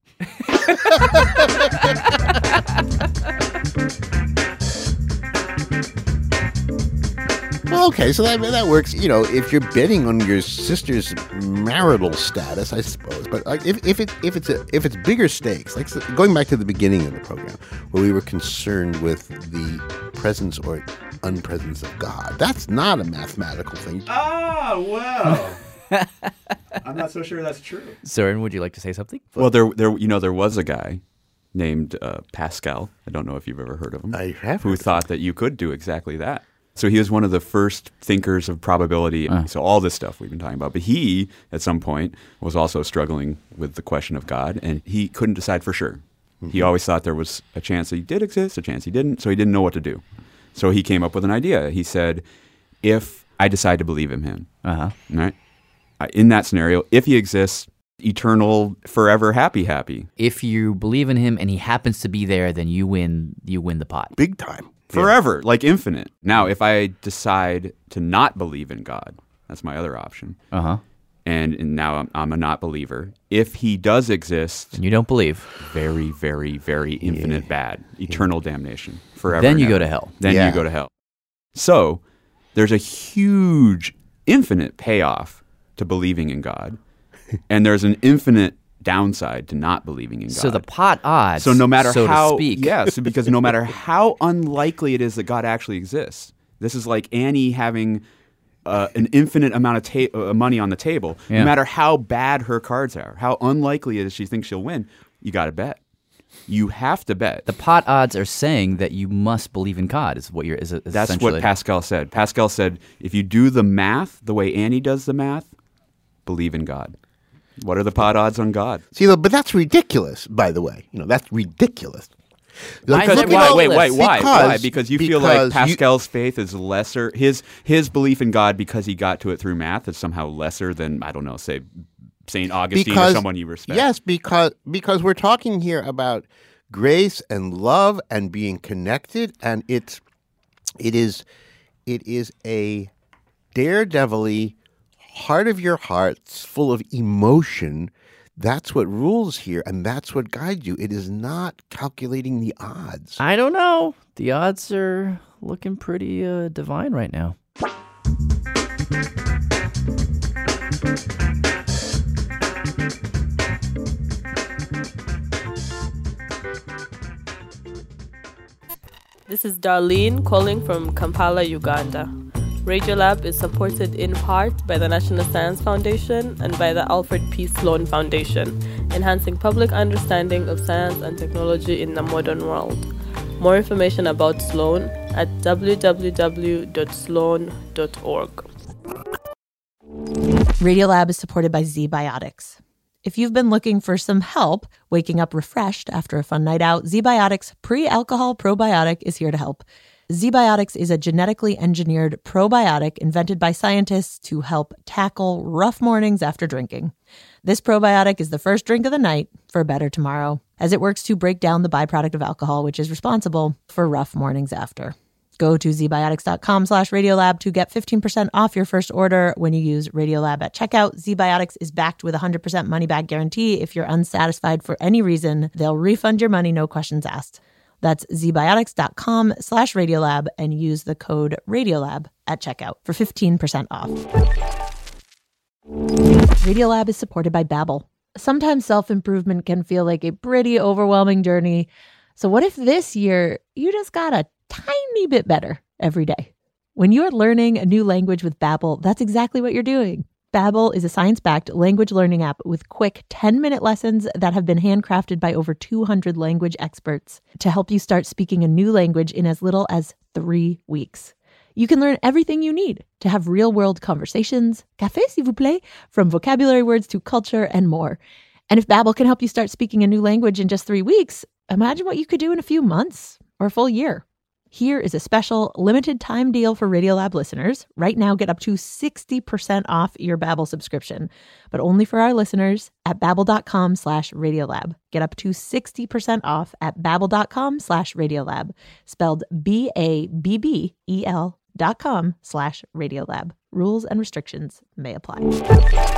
Well, okay, so that works. If you're betting on your sister's marital status, I suppose. But if it's bigger stakes, like going back to the beginning of the program, where we were concerned with the presence or unpresence of God, that's not a mathematical thing. Ah, well. I'm not so sure that's true. Søren, would you like to say something? Well, there was a guy named Pascal. I don't know if you've ever heard of him. I have. Who thought that you could do exactly that. So he was one of the first thinkers of probability, and so all this stuff we've been talking about. But he, at some point, was also struggling with the question of God, and he couldn't decide for sure. Mm-hmm. He always thought there was a chance that he did exist, a chance he didn't, so he didn't know what to do. So he came up with an idea. He said, if I decide to believe in him, right? In that scenario, if he exists, eternal, forever, happy. If you believe in him and he happens to be there, then you win the pot. Big time. Forever, like infinite. Now, if I decide to not believe in God, that's my other option. And now I'm a not believer. If he does exist, and you don't believe, very, very, very infinite bad, eternal damnation, forever. Then you go to hell. Then you go to hell. So there's a huge, infinite payoff to believing in God, and there's an infinite downside to not believing in God. So the pot odds, so no matter how, to speak. Yes, because no matter how unlikely it is that God actually exists, this is like Annie having an infinite amount of money on the table. Yeah. No matter how bad her cards are, how unlikely it is she thinks she'll win, you got to bet. You have to bet. The pot odds are saying that you must believe in God. Is what you're. That's what Pascal said. Pascal said, if you do the math the way Annie does the math, believe in God. What are the pot odds on God? See, but that's ridiculous. By the way, that's ridiculous. Why? Because you feel like Pascal's faith is lesser. His belief in God, because he got to it through math, is somehow lesser than, I don't know, say St. Augustine or someone you respect. Yes, because we're talking here about grace and love and being connected, and it is a daredevil-y, heart of your hearts, full of emotion. That's what rules here, and that's what guides you. It is not calculating the odds. I don't know. The odds are looking pretty divine right now. This is Darlene calling from Kampala, Uganda. Radiolab is supported in part by the National Science Foundation and by the Alfred P. Sloan Foundation, enhancing public understanding of science and technology in the modern world. More information about Sloan at www.sloan.org. Radiolab is supported by ZBiotics. If you've been looking for some help waking up refreshed after a fun night out, ZBiotics Pre-Alcohol Probiotic is here to help. ZBiotics is a genetically engineered probiotic invented by scientists to help tackle rough mornings after drinking. This probiotic is the first drink of the night for a better tomorrow, as it works to break down the byproduct of alcohol, which is responsible for rough mornings after. Go to zbiotics.com/Radiolab to get 15% off your first order when you use Radiolab at checkout. ZBiotics is backed with a 100% money-back guarantee. If you're unsatisfied for any reason, they'll refund your money, no questions asked. That's zbiotics.com/Radiolab and use the code Radiolab at checkout for 15% off. Radiolab is supported by Babbel. Sometimes self-improvement can feel like a pretty overwhelming journey. So what if this year you just got a tiny bit better every day? When you're learning a new language with Babbel, that's exactly what you're doing. Babbel is a science-backed language learning app with quick 10-minute lessons that have been handcrafted by over 200 language experts to help you start speaking a new language in as little as 3 weeks. You can learn everything you need to have real-world conversations, café s'il vous plaît, from vocabulary words to culture and more. And if Babbel can help you start speaking a new language in just 3 weeks, imagine what you could do in a few months or a full year. Here is a special limited time deal for Radiolab listeners. Right now, get up to 60% off your Babbel subscription, but only for our listeners at babbel.com/Radiolab. Get up to 60% off at babbel.com/Radiolab, spelled BABBEL.com/Radiolab. Rules and restrictions may apply.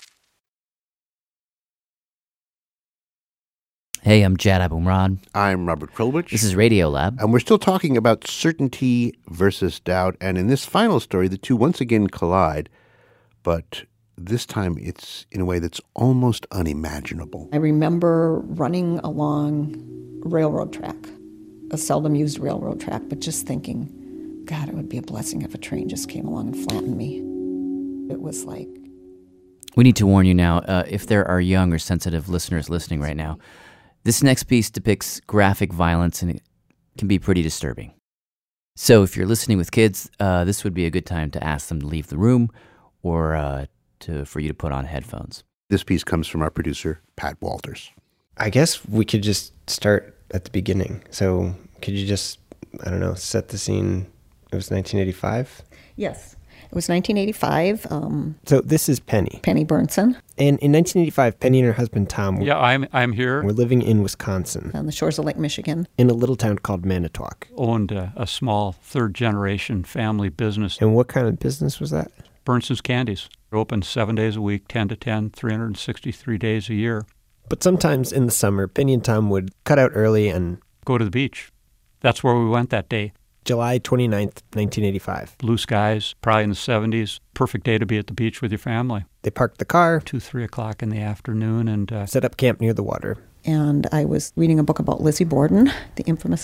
Hey, I'm Jad Abumrad. I'm Robert Krulwich. This is Radiolab. And we're still talking about certainty versus doubt. And in this final story, the two once again collide, but this time it's in a way that's almost unimaginable. I remember running along a railroad track, a seldom used railroad track, but just thinking, God, it would be a blessing if a train just came along and flattened me. It was like... We need to warn you now, if there are young or sensitive listeners listening right now, this next piece depicts graphic violence and it can be pretty disturbing. So if you're listening with kids, this would be a good time to ask them to leave the room or for you to put on headphones. This piece comes from our producer, Pat Walters. I guess we could just start at the beginning. So could you just, I don't know, set the scene? It was 1985? Yes. It was 1985. So this is Penny. Penny Burnson. And in 1985, Penny and her husband Tom. Yeah, I'm here. We're living in Wisconsin. On the shores of Lake Michigan. In a little town called Manitowoc. Owned a small third-generation family business. And what kind of business was that? Burnson's Candies. Open 7 days a week, 10 to 10, 363 days a year. But sometimes in the summer, Penny and Tom would cut out early and go to the beach. That's where we went that day. July 29th, 1985. Blue skies, probably in the 70s. Perfect day to be at the beach with your family. They parked the car. 2-3 o'clock in the afternoon and set up camp near the water. And I was reading a book about Lizzie Borden, the infamous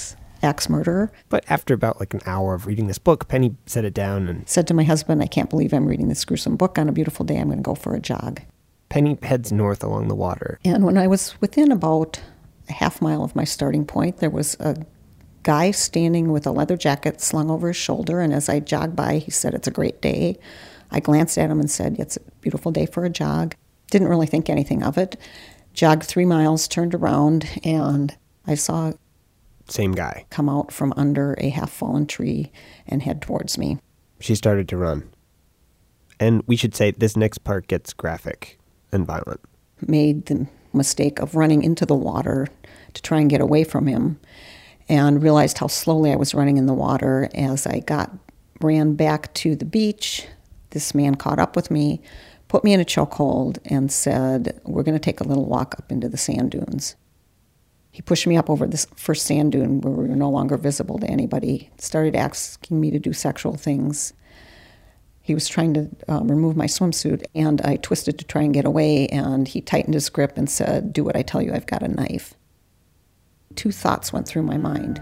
axe murderer. But after about like an hour of reading this book, Penny set it down and said to my husband, I can't believe I'm reading this gruesome book on a beautiful day. I'm going to go for a jog. Penny heads north along the water. And when I was within about a half mile of my starting point, there was a guy standing with a leather jacket slung over his shoulder. And as I jogged by, he said, it's a great day. I glanced at him and said, it's a beautiful day for a jog. Didn't really think anything of it. Jogged 3 miles, turned around, and I saw same guy come out from under a half-fallen tree and head towards me. She started to run. And we should say this next part gets graphic and violent. Made the mistake of running into the water to try and get away from him, and realized how slowly I was running in the water. As I ran back to the beach, this man caught up with me, put me in a chokehold, and said, we're going to take a little walk up into the sand dunes. He pushed me up over this first sand dune where we were no longer visible to anybody, started asking me to do sexual things. He was trying to remove my swimsuit, and I twisted to try and get away, and he tightened his grip and said, do what I tell you, I've got a knife. 2 thoughts went through my mind.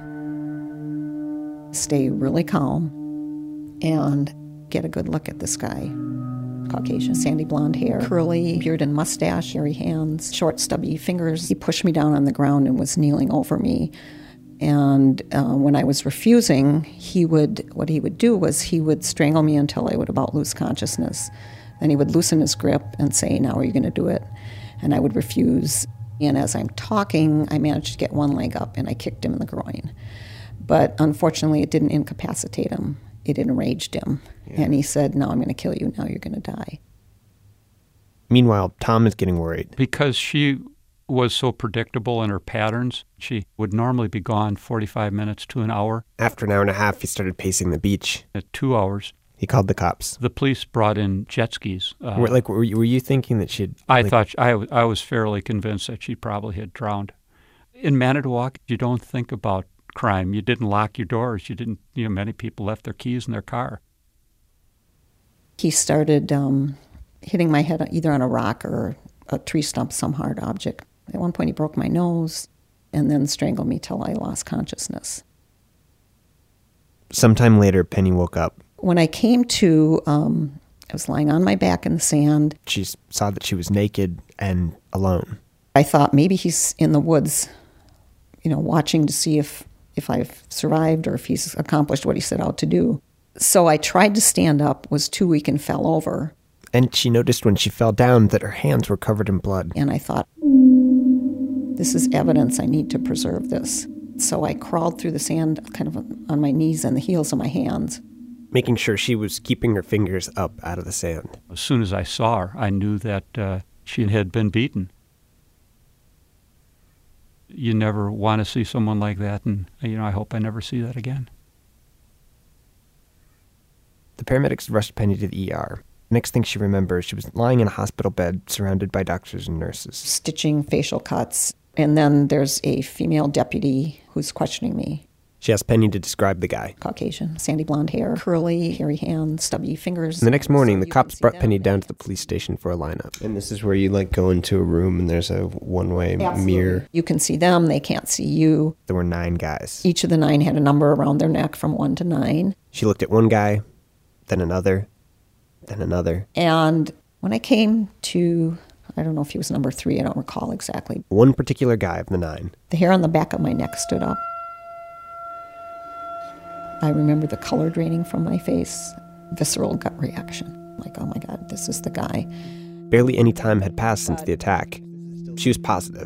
Stay really calm and get a good look at this guy. Caucasian, sandy blonde hair, curly beard and mustache, hairy hands, short stubby fingers. He pushed me down on the ground and was kneeling over me. And when I was refusing, what he would do was he would strangle me until I would about lose consciousness. Then he would loosen his grip and say, now are you going to do it? And I would refuse. And as I'm talking, I managed to get one leg up and I kicked him in the groin. But unfortunately, it didn't incapacitate him. It enraged him. Yeah. And he said, no, I'm going to kill you. Now you're going to die. Meanwhile, Tom is getting worried. Because she was so predictable in her patterns, she would normally be gone 45 minutes to an hour. After an hour and a half, he started pacing the beach. At 2 hours. He called the cops. The police brought in jet skis. Were you thinking that she'd... I was fairly convinced that she probably had drowned. In Manitowoc, you don't think about crime. You didn't lock your doors. You didn't. Many people left their keys in their car. He started hitting my head either on a rock or a tree stump, some hard object. At one point, he broke my nose and then strangled me till I lost consciousness. Sometime later, Penny woke up. When I came to, I was lying on my back in the sand. She saw that she was naked and alone. I thought maybe he's in the woods, watching to see if I've survived or if he's accomplished what he set out to do. So I tried to stand up, was too weak and fell over. And she noticed when she fell down that her hands were covered in blood. And I thought, this is evidence, I need to preserve this. So I crawled through the sand kind of on my knees and the heels of my hands. Making sure she was keeping her fingers up out of the sand. As soon as I saw her, I knew that she had been beaten. You never want to see someone like that, and I hope I never see that again. The paramedics rushed Penny to the ER. The next thing she remembers, she was lying in a hospital bed surrounded by doctors and nurses. Stitching, facial cuts, and then there's a female deputy who's questioning me. She asked Penny to describe the guy. Caucasian, sandy blonde hair, curly, hairy hands, stubby fingers. And the next morning, the cops brought Penny down to the police station for a lineup. And this is where you go into a room and there's a one-way mirror. You can see them, they can't see you. There were 9 guys. Each of the 9 had a number around their neck from 1 to 9. She looked at one guy, then another, then another. And when I came to, I don't know if he was number 3, I don't recall exactly. One particular guy of the 9. The hair on the back of my neck stood up. I remember the color draining from my face, visceral gut reaction. Like, oh my God, this is the guy. Barely any time had passed since the attack. She was positive.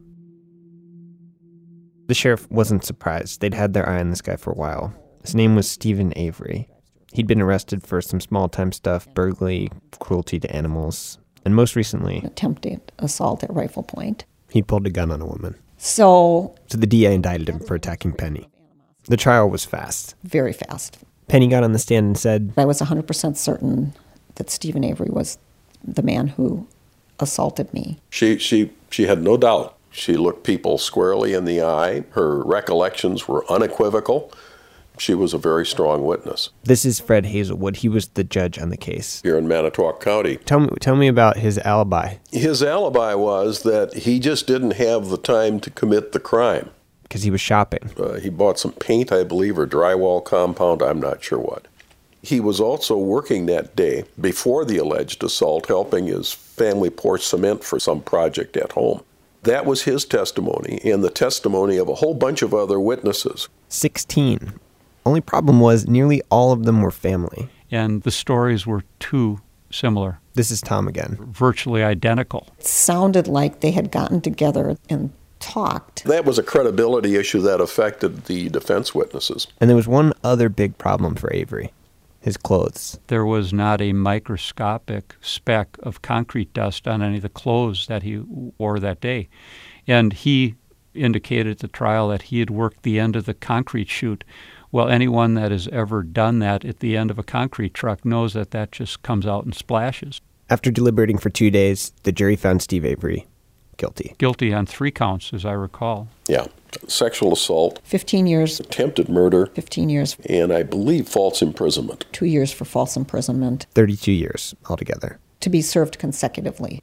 The sheriff wasn't surprised. They'd had their eye on this guy for a while. His name was Stephen Avery. He'd been arrested for some small-time stuff, burglary, cruelty to animals, and most recently... attempted assault at rifle point. He'd pulled a gun on a woman. So the DA indicted him for attacking Penny. The trial was fast. Very fast. Penny got on the stand and said... I was 100% certain that Stephen Avery was the man who assaulted me. She had no doubt. She looked people squarely in the eye. Her recollections were unequivocal. She was a very strong witness. This is Fred Hazelwood. He was the judge on the case. Here in Manitowoc County. Tell me about his alibi. His alibi was that he just didn't have the time to commit the crime. because he was shopping. He bought some paint, I believe, or drywall compound. I'm not sure what. He was also working that day before the alleged assault, helping his family pour cement for some project at home. That was his testimony and the testimony of a whole bunch of other witnesses. 16. Only problem was nearly all of them were family. And the stories were too similar. This is Tom again. Virtually identical. It sounded like they had gotten together and talked. That was a credibility issue that affected the defense witnesses. And there was one other big problem for Avery. His clothes. There was not a microscopic speck of concrete dust on any of the clothes that he wore that day. And he indicated at the trial that he had worked the end of the concrete chute. Well, anyone that has ever done that at the end of a concrete truck knows that that just comes out and splashes. After deliberating for 2 days, the jury found Steve Avery guilty. Guilty on 3 counts, as I recall. Yeah. Sexual assault. 15 years. Attempted murder. 15 years. And I believe false imprisonment. 2 years for false imprisonment. 32 years altogether. To be served consecutively.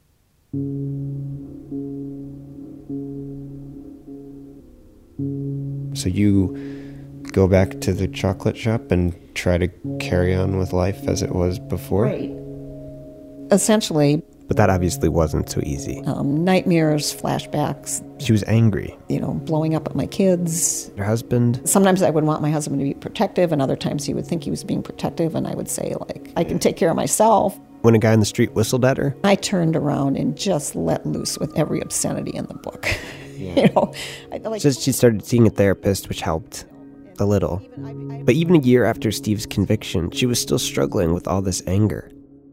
So you go back to the chocolate shop and try to carry on with life as it was before? Right. Essentially. But that obviously wasn't so easy. Nightmares, flashbacks. She was angry. Blowing up at my kids. Her husband. Sometimes I would want my husband to be protective, and other times he would think he was being protective, and I would say, I can take care of myself. When a guy in the street whistled at her? I turned around and just let loose with every obscenity in the book. Yeah. So she started seeing a therapist, which helped a little. But even a year after Steve's conviction, she was still struggling with all this anger.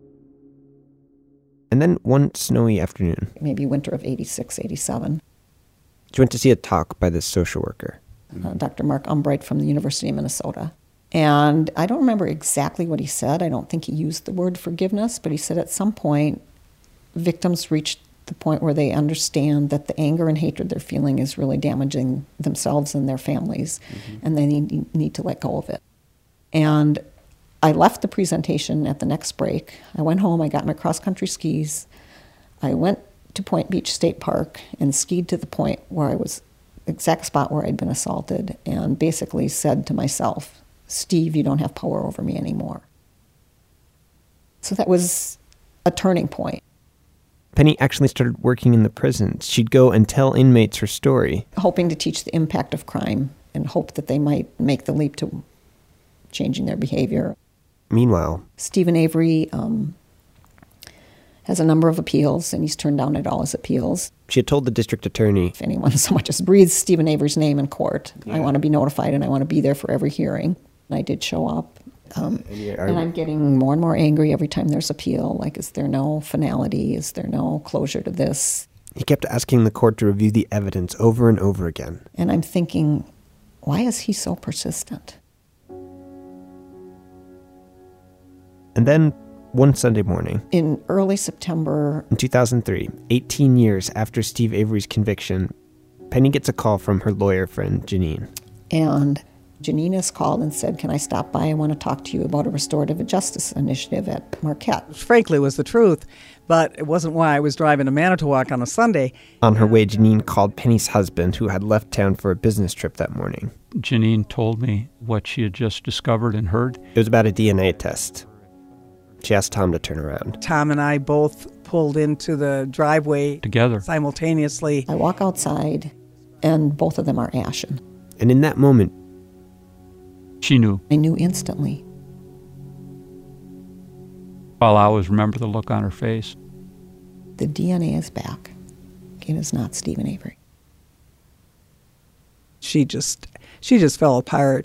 And then one snowy afternoon. Maybe winter of 86, 87. She went to see a talk by this social worker. Dr. Mark Umbright from the University of Minnesota. And I don't remember exactly what he said. I don't think he used the word forgiveness, but he said at some point, victims reach the point where they understand that the anger and hatred they're feeling is really damaging themselves and their families, and they need to let go of it. And I left the presentation at the next break. I went home, I got my cross-country skis. I went to Point Beach State Park and skied to the point where I was, exact spot where I'd been assaulted, and basically said to myself, Steve, you don't have power over me anymore. So that was a turning point. Penny actually started working in the prisons. She'd go and tell inmates her story. Hoping to teach the impact of crime and hope that they might make the leap to changing their behavior. Meanwhile, Stephen Avery has a number of appeals, and he's turned down at all his appeals. She had told the district attorney, if anyone so much as breathes Stephen Avery's name in court, I want to be notified and I want to be there for every hearing. And I did show up. And I'm getting more and more angry every time there's appeal. Like, is there no finality? Is there no closure to this? He kept asking the court to review the evidence over and over again. And I'm thinking, why is he so persistent? And then, one Sunday morning, in early September, in 2003, 18 years after Steve Avery's conviction, Penny gets a call from her lawyer friend, Janine. And Janine has called and said, can I stop by? I want to talk to you about a restorative justice initiative at Marquette. Frankly, was the truth, but it wasn't why I was driving to Manitowoc on a Sunday. On her way, Janine called Penny's husband, who had left town for a business trip that morning. Janine told me what she had just discovered and heard. It was about a DNA test. She asked Tom to turn around. Tom and I both pulled into the driveway together simultaneously. I walk outside, and both of them are ashen. And in that moment, she knew. I knew instantly. I'll always remember the look on her face. The DNA is back. It is not Stephen Avery. She just fell apart.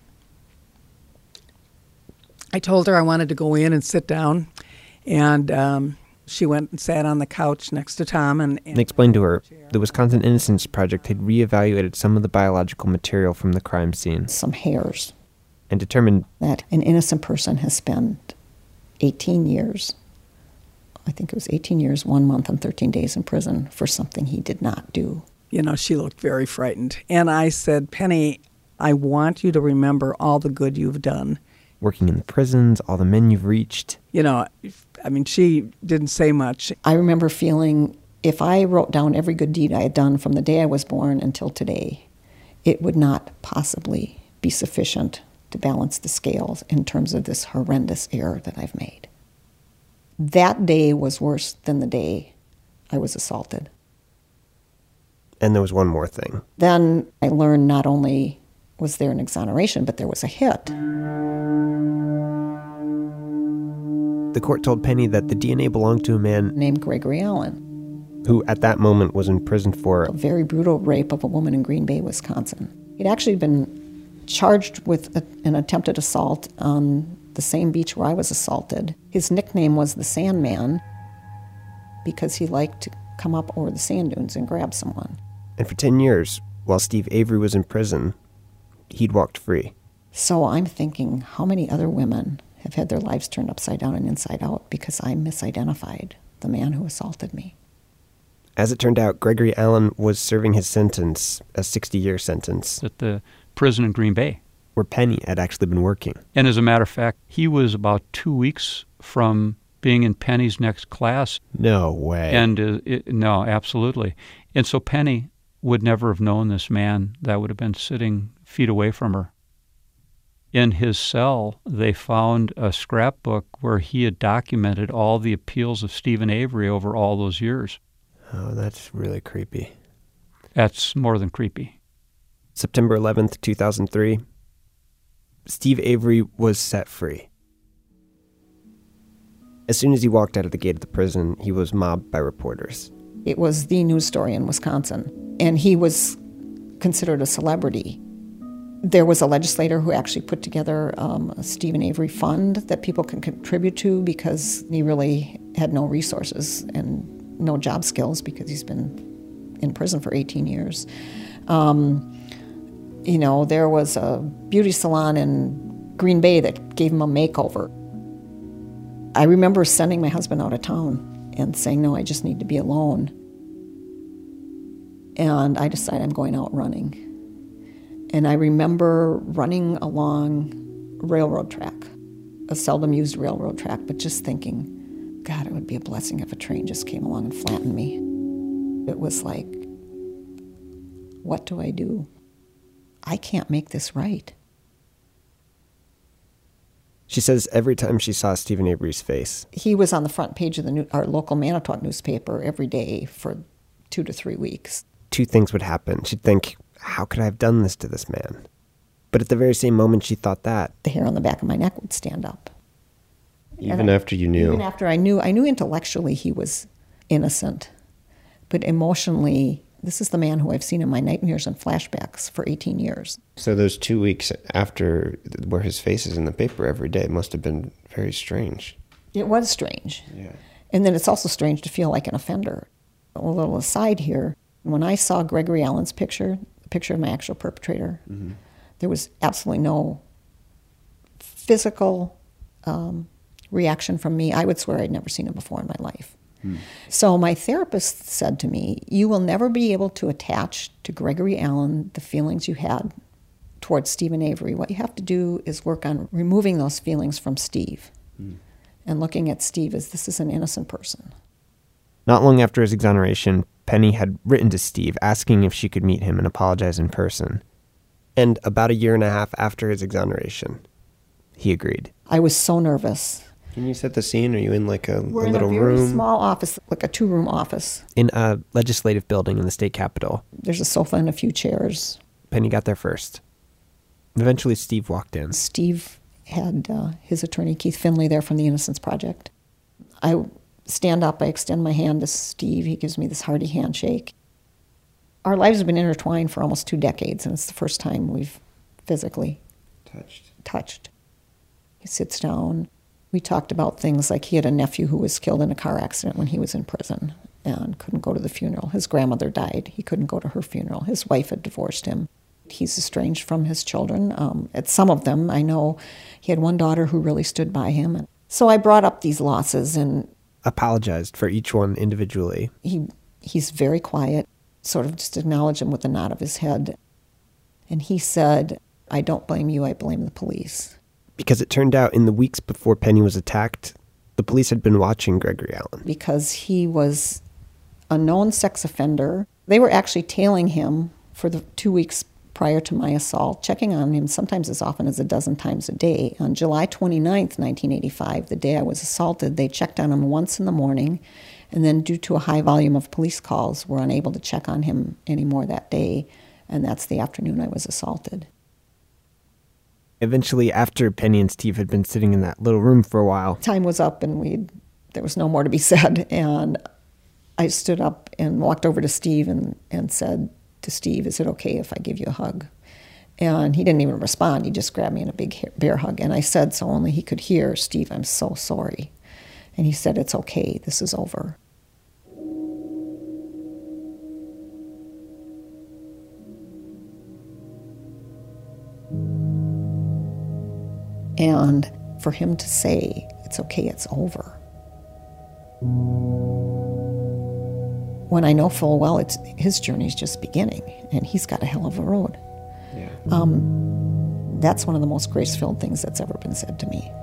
I told her I wanted to go in and sit down, and she went and sat on the couch next to Tom. And explained to her the Wisconsin Innocence Project had reevaluated some of the biological material from the crime scene. Some hairs. And determined that an innocent person has spent 18 years, I think it was 18 years, 1 month, and 13 days in prison for something he did not do. You know, she looked very frightened. And I said, Penny, I want you to remember all the good you've done. Working in the prisons, all the men you've reached. You know, I mean, she didn't say much. I remember feeling if I wrote down every good deed I had done from the day I was born until today, it would not possibly be sufficient to balance the scales in terms of this horrendous error that I've made. That day was worse than the day I was assaulted. And there was one more thing. Then I learned not only was there an exoneration, but there was a hit. The court told Penny that the DNA belonged to a man named Gregory Allen, who at that moment was in prison for a very brutal rape of a woman in Green Bay, Wisconsin. He'd actually been charged with an attempted assault on the same beach where I was assaulted. His nickname was the Sandman because he liked to come up over the sand dunes and grab someone. And for 10 years, while Steve Avery was in prison, he'd walked free. So I'm thinking, how many other women have had their lives turned upside down and inside out because I misidentified the man who assaulted me? As it turned out, Gregory Allen was serving his sentence, a 60-year sentence, at the prison in Green Bay, where Penny had actually been working. And as a matter of fact, he was about 2 weeks from being in Penny's next class. No way. And no, absolutely. And so Penny would never have known this man that would have been sitting feet away from her. In his cell, they found a scrapbook where he had documented all the appeals of Stephen Avery over all those years. Oh, that's really creepy. That's more than creepy. September 11th, 2003, Steve Avery was set free. As soon as he walked out of the gate of the prison, he was mobbed by reporters. It was the news story in Wisconsin, and he was considered a celebrity. There was a legislator who actually put together a Stephen Avery fund that people can contribute to because he really had no resources and no job skills because he's been in prison for 18 years. There was a beauty salon in Green Bay that gave him a makeover. I remember sending my husband out of town and saying, no, I just need to be alone. And I decided I'm going out running. And I remember running along a railroad track, a seldom used railroad track, but just thinking, God, it would be a blessing if a train just came along and flattened me. It was like, what do I do? I can't make this right. She says every time she saw Stephen Avery's face, he was on the front page of our local Manitowoc newspaper every day for 2 to 3 weeks. Two things would happen. She'd think, how could I have done this to this man? But at the very same moment she thought that, the hair on the back of my neck would stand up. Even after you knew? Even after I knew intellectually he was innocent. But emotionally, this is the man who I've seen in my nightmares and flashbacks for 18 years. So those 2 weeks after where his face is in the paper every day must have been very strange. It was strange. Yeah. And then it's also strange to feel like an offender. A little aside here, when I saw Gregory Allen's picture, the picture of my actual perpetrator, there was absolutely no physical reaction from me. I would swear I'd never seen him before in my life. So my therapist said to me, you will never be able to attach to Gregory Allen the feelings you had towards Stephen Avery. What you have to do is work on removing those feelings from Steve and looking at Steve as this is an innocent person. Not long after his exoneration, Penny had written to Steve asking if she could meet him and apologize in person. And about 1.5 years after his exoneration, he agreed. I was so nervous. Can you set the scene? Are you in like a We're little in a very room? small office, like a 2-room office. In a legislative building in the state capitol. There's a sofa and a few chairs. Penny got there first. Eventually, Steve walked in. Steve had his attorney, Keith Finley, there from the Innocence Project. I stand up, I extend my hand to Steve. He gives me this hearty handshake. Our lives have been intertwined for almost 2 decades, and it's the first time we've physically touched. He sits down. We talked about things like he had a nephew who was killed in a car accident when he was in prison and couldn't go to the funeral. His grandmother died. He couldn't go to her funeral. His wife had divorced him. He's estranged from his children. At some of them, I know he had one daughter who really stood by him. And so I brought up these losses and apologized for each one individually. He's very quiet, sort of just acknowledged him with a nod of his head. And he said, I don't blame you, I blame the police. Because it turned out in the weeks before Penny was attacked, the police had been watching Gregory Allen. Because he was a known sex offender. They were actually tailing him for the 2 weeks prior to my assault, checking on him sometimes as often as a dozen times a day. On July 29th, 1985, the day I was assaulted, they checked on him once in the morning, and then due to a high volume of police calls, were unable to check on him anymore that day, and that's the afternoon I was assaulted. Eventually, after Penny and Steve had been sitting in that little room for a while, time was up and there was no more to be said, and I stood up and walked over to Steve and said to Steve, "Is it okay if I give you a hug?" And he didn't even respond. He just grabbed me in a big bear hug. And I said, so only he could hear, "Steve, I'm so sorry." And he said, "It's okay. This is over." And for him to say, "It's okay, it's over," when I know full well his journey's just beginning, and he's got a hell of a road. Yeah. That's one of the most grace-filled things that's ever been said to me.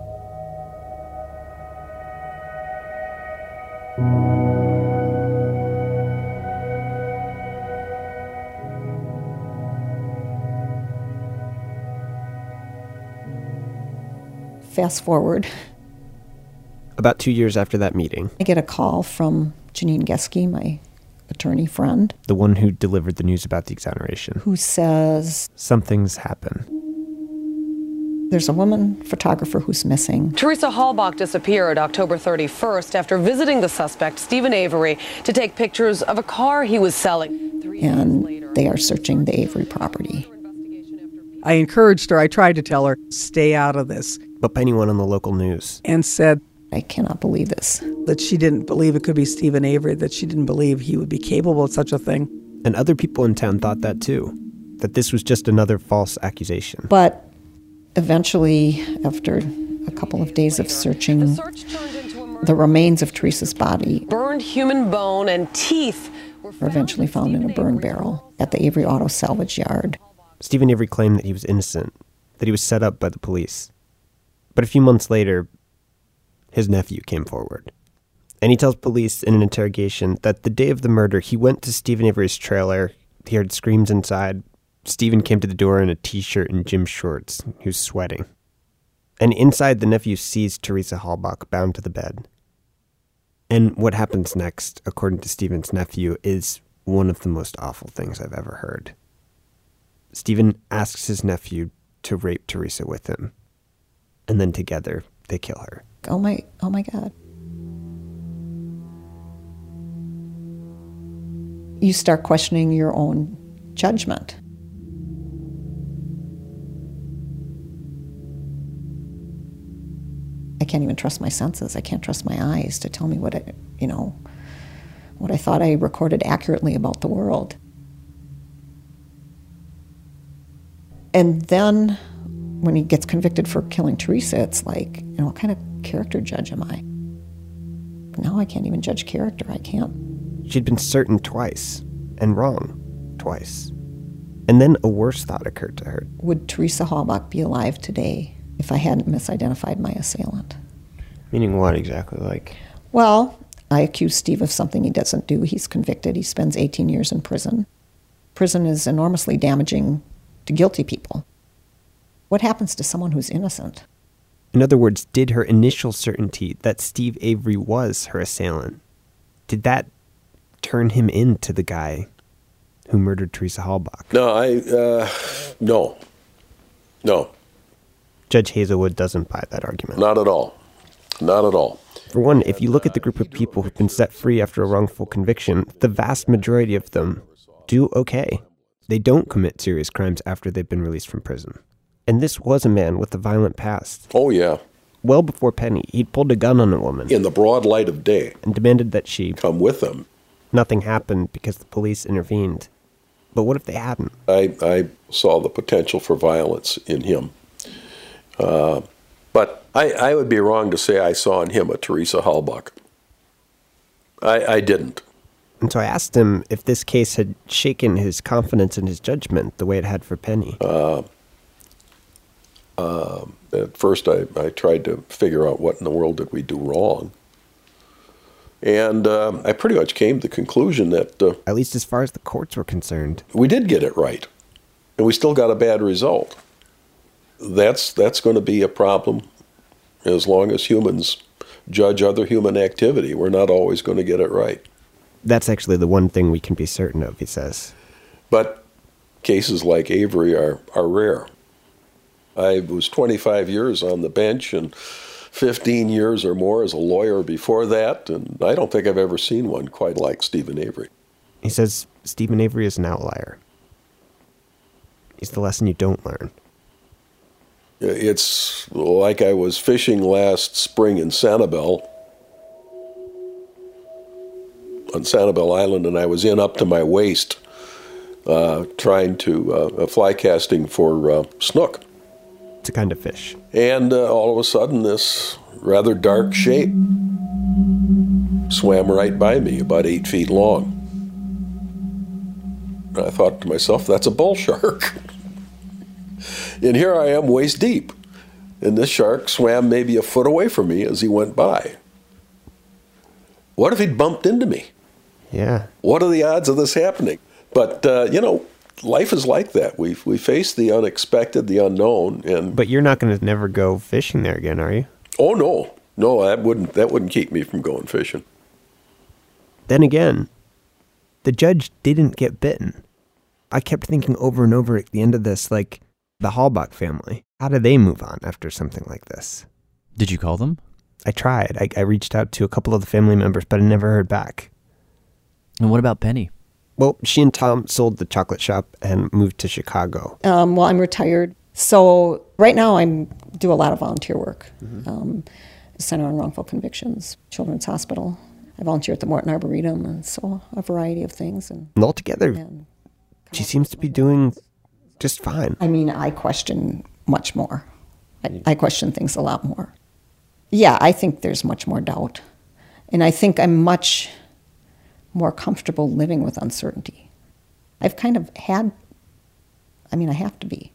Fast forward. About 2 years after that meeting, I get a call from Janine Geske, my attorney friend, the one who delivered the news about the exoneration, who says, "Something's happened. There's a woman photographer who's missing." Teresa Halbach disappeared October 31st after visiting the suspect, Stephen Avery, to take pictures of a car he was selling. And they are searching the Avery property. I encouraged her. I tried to tell her, stay out of this. But Penny went on the local news and said, "I cannot believe this." That she didn't believe it could be Stephen Avery, that she didn't believe he would be capable of such a thing. And other people in town thought that too, that this was just another false accusation. But eventually, after a couple of days of searching, the remains of Teresa's body, burned human bone and teeth, were eventually found in a burn barrel at the Avery Auto Salvage Yard. Stephen Avery claimed that he was innocent, that he was set up by the police. But a few months later, his nephew came forward. And he tells police in an interrogation that the day of the murder, he went to Stephen Avery's trailer. He heard screams inside. Stephen came to the door in a t-shirt and gym shorts. He was sweating. And inside, the nephew sees Teresa Halbach bound to the bed. And what happens next, according to Stephen's nephew, is one of the most awful things I've ever heard. Stephen asks his nephew to rape Teresa with him. And then together, they kill her. Oh my God. You start questioning your own judgment. I can't even trust my senses. I can't trust my eyes to tell me what I thought I recorded accurately about the world. And then when he gets convicted for killing Teresa, it's like, what kind of character judge am I? Now I can't even judge character. I can't. She'd been certain twice, and wrong twice. And then a worse thought occurred to her. Would Teresa Halbach be alive today if I hadn't misidentified my assailant? Meaning what exactly? Like? Well, I accuse Steve of something he doesn't do. He's convicted. He spends 18 years in prison. Prison is enormously damaging to guilty people. What happens to someone who's innocent? In other words, did her initial certainty that Steve Avery was her assailant, did that turn him into the guy who murdered Teresa Halbach? No. Judge Hazelwood doesn't buy that argument. Not at all. Not at all. For one, if you look at the group of people who've been set free after a wrongful conviction, the vast majority of them do okay. They don't commit serious crimes after they've been released from prison. And this was a man with a violent past. Oh, yeah. Well before Penny, he'd pulled a gun on a woman. In the broad light of day. And demanded that she come with him. Nothing happened because the police intervened. But what if they hadn't? I saw the potential for violence in him. But I would be wrong to say I saw in him a Teresa Halbach. I didn't. And so I asked him if this case had shaken his confidence in his judgment the way it had for Penny. At first, I tried to figure out what in the world did we do wrong. And I pretty much came to the conclusion that... at least as far as the courts were concerned. We did get it right. and we still got a bad result. That's going to be a problem as long as humans judge other human activity. We're not always going to get it right. That's actually the one thing we can be certain of, he says. But cases like Avery are rare. I was 25 years on the bench and 15 years or more as a lawyer before that, and I don't think I've ever seen one quite like Steven Avery. He says Steven Avery is an outlier. He's the lesson you don't learn. It's like I was fishing last spring in Sanibel, on Sanibel Island, and I was in up to my waist trying to fly casting for snook. It's a kind of fish. And all of a sudden, this rather dark shape swam right by me, about 8 feet long. And I thought to myself, that's a bull shark. And here I am waist deep. And this shark swam maybe a foot away from me as he went by. What if he'd bumped into me? Yeah. What are the odds of this happening? But, life is like that. We face the unexpected, the unknown. But you're not going to never go fishing there again, are you? Oh, no. No, that wouldn't keep me from going fishing. Then again, the judge didn't get bitten. I kept thinking over and over at the end of this, like, the Halbach family. How do they move on after something like this? Did you call them? I tried. I reached out to a couple of the family members, but I never heard back. And what about Penny? Well, she and Tom sold the chocolate shop and moved to Chicago. Well, I'm retired. So right now I do a lot of volunteer work. Center on Wrongful Convictions, Children's Hospital. I volunteer at the Morton Arboretum, and so a variety of things. And altogether, she seems to be doing just fine. I mean, I question much more. I question things a lot more. Yeah, I think there's much more doubt. And I think I'm much more comfortable living with uncertainty. I've kind of had, I have to be.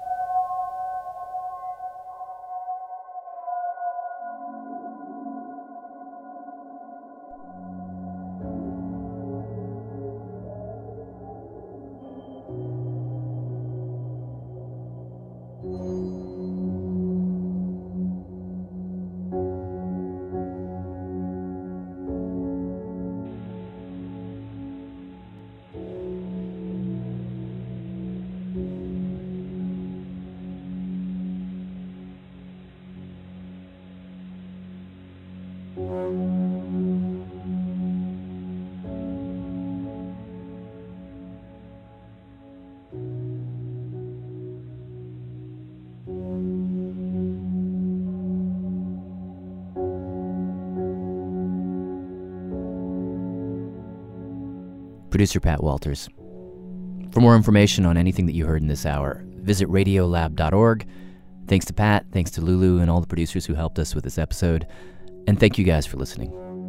Producer Pat Walters. For more information on anything that you heard in this hour, visit radiolab.org. Thanks to Pat, thanks to Lulu and all the producers who helped us with this episode. And thank you guys for listening.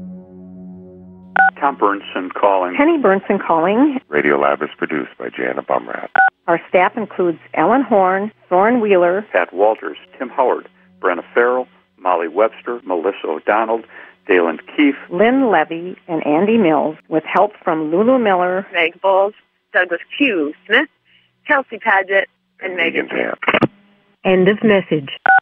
Tom Bernson calling. Penny Bernson calling. Radiolab is produced by Jana Bumrat. Our staff includes Ellen Horn, Soren Wheeler, Pat Walters, Tim Howard, Brenna Farrell, Molly Webster, Melissa O'Donnell, Dalen Keefe, Lynn Levy, and Andy Mills, with help from Lulu Miller, Meg Bowles, Douglas Q. Smith, Kelsey Padgett, and Megan Tam. End of message.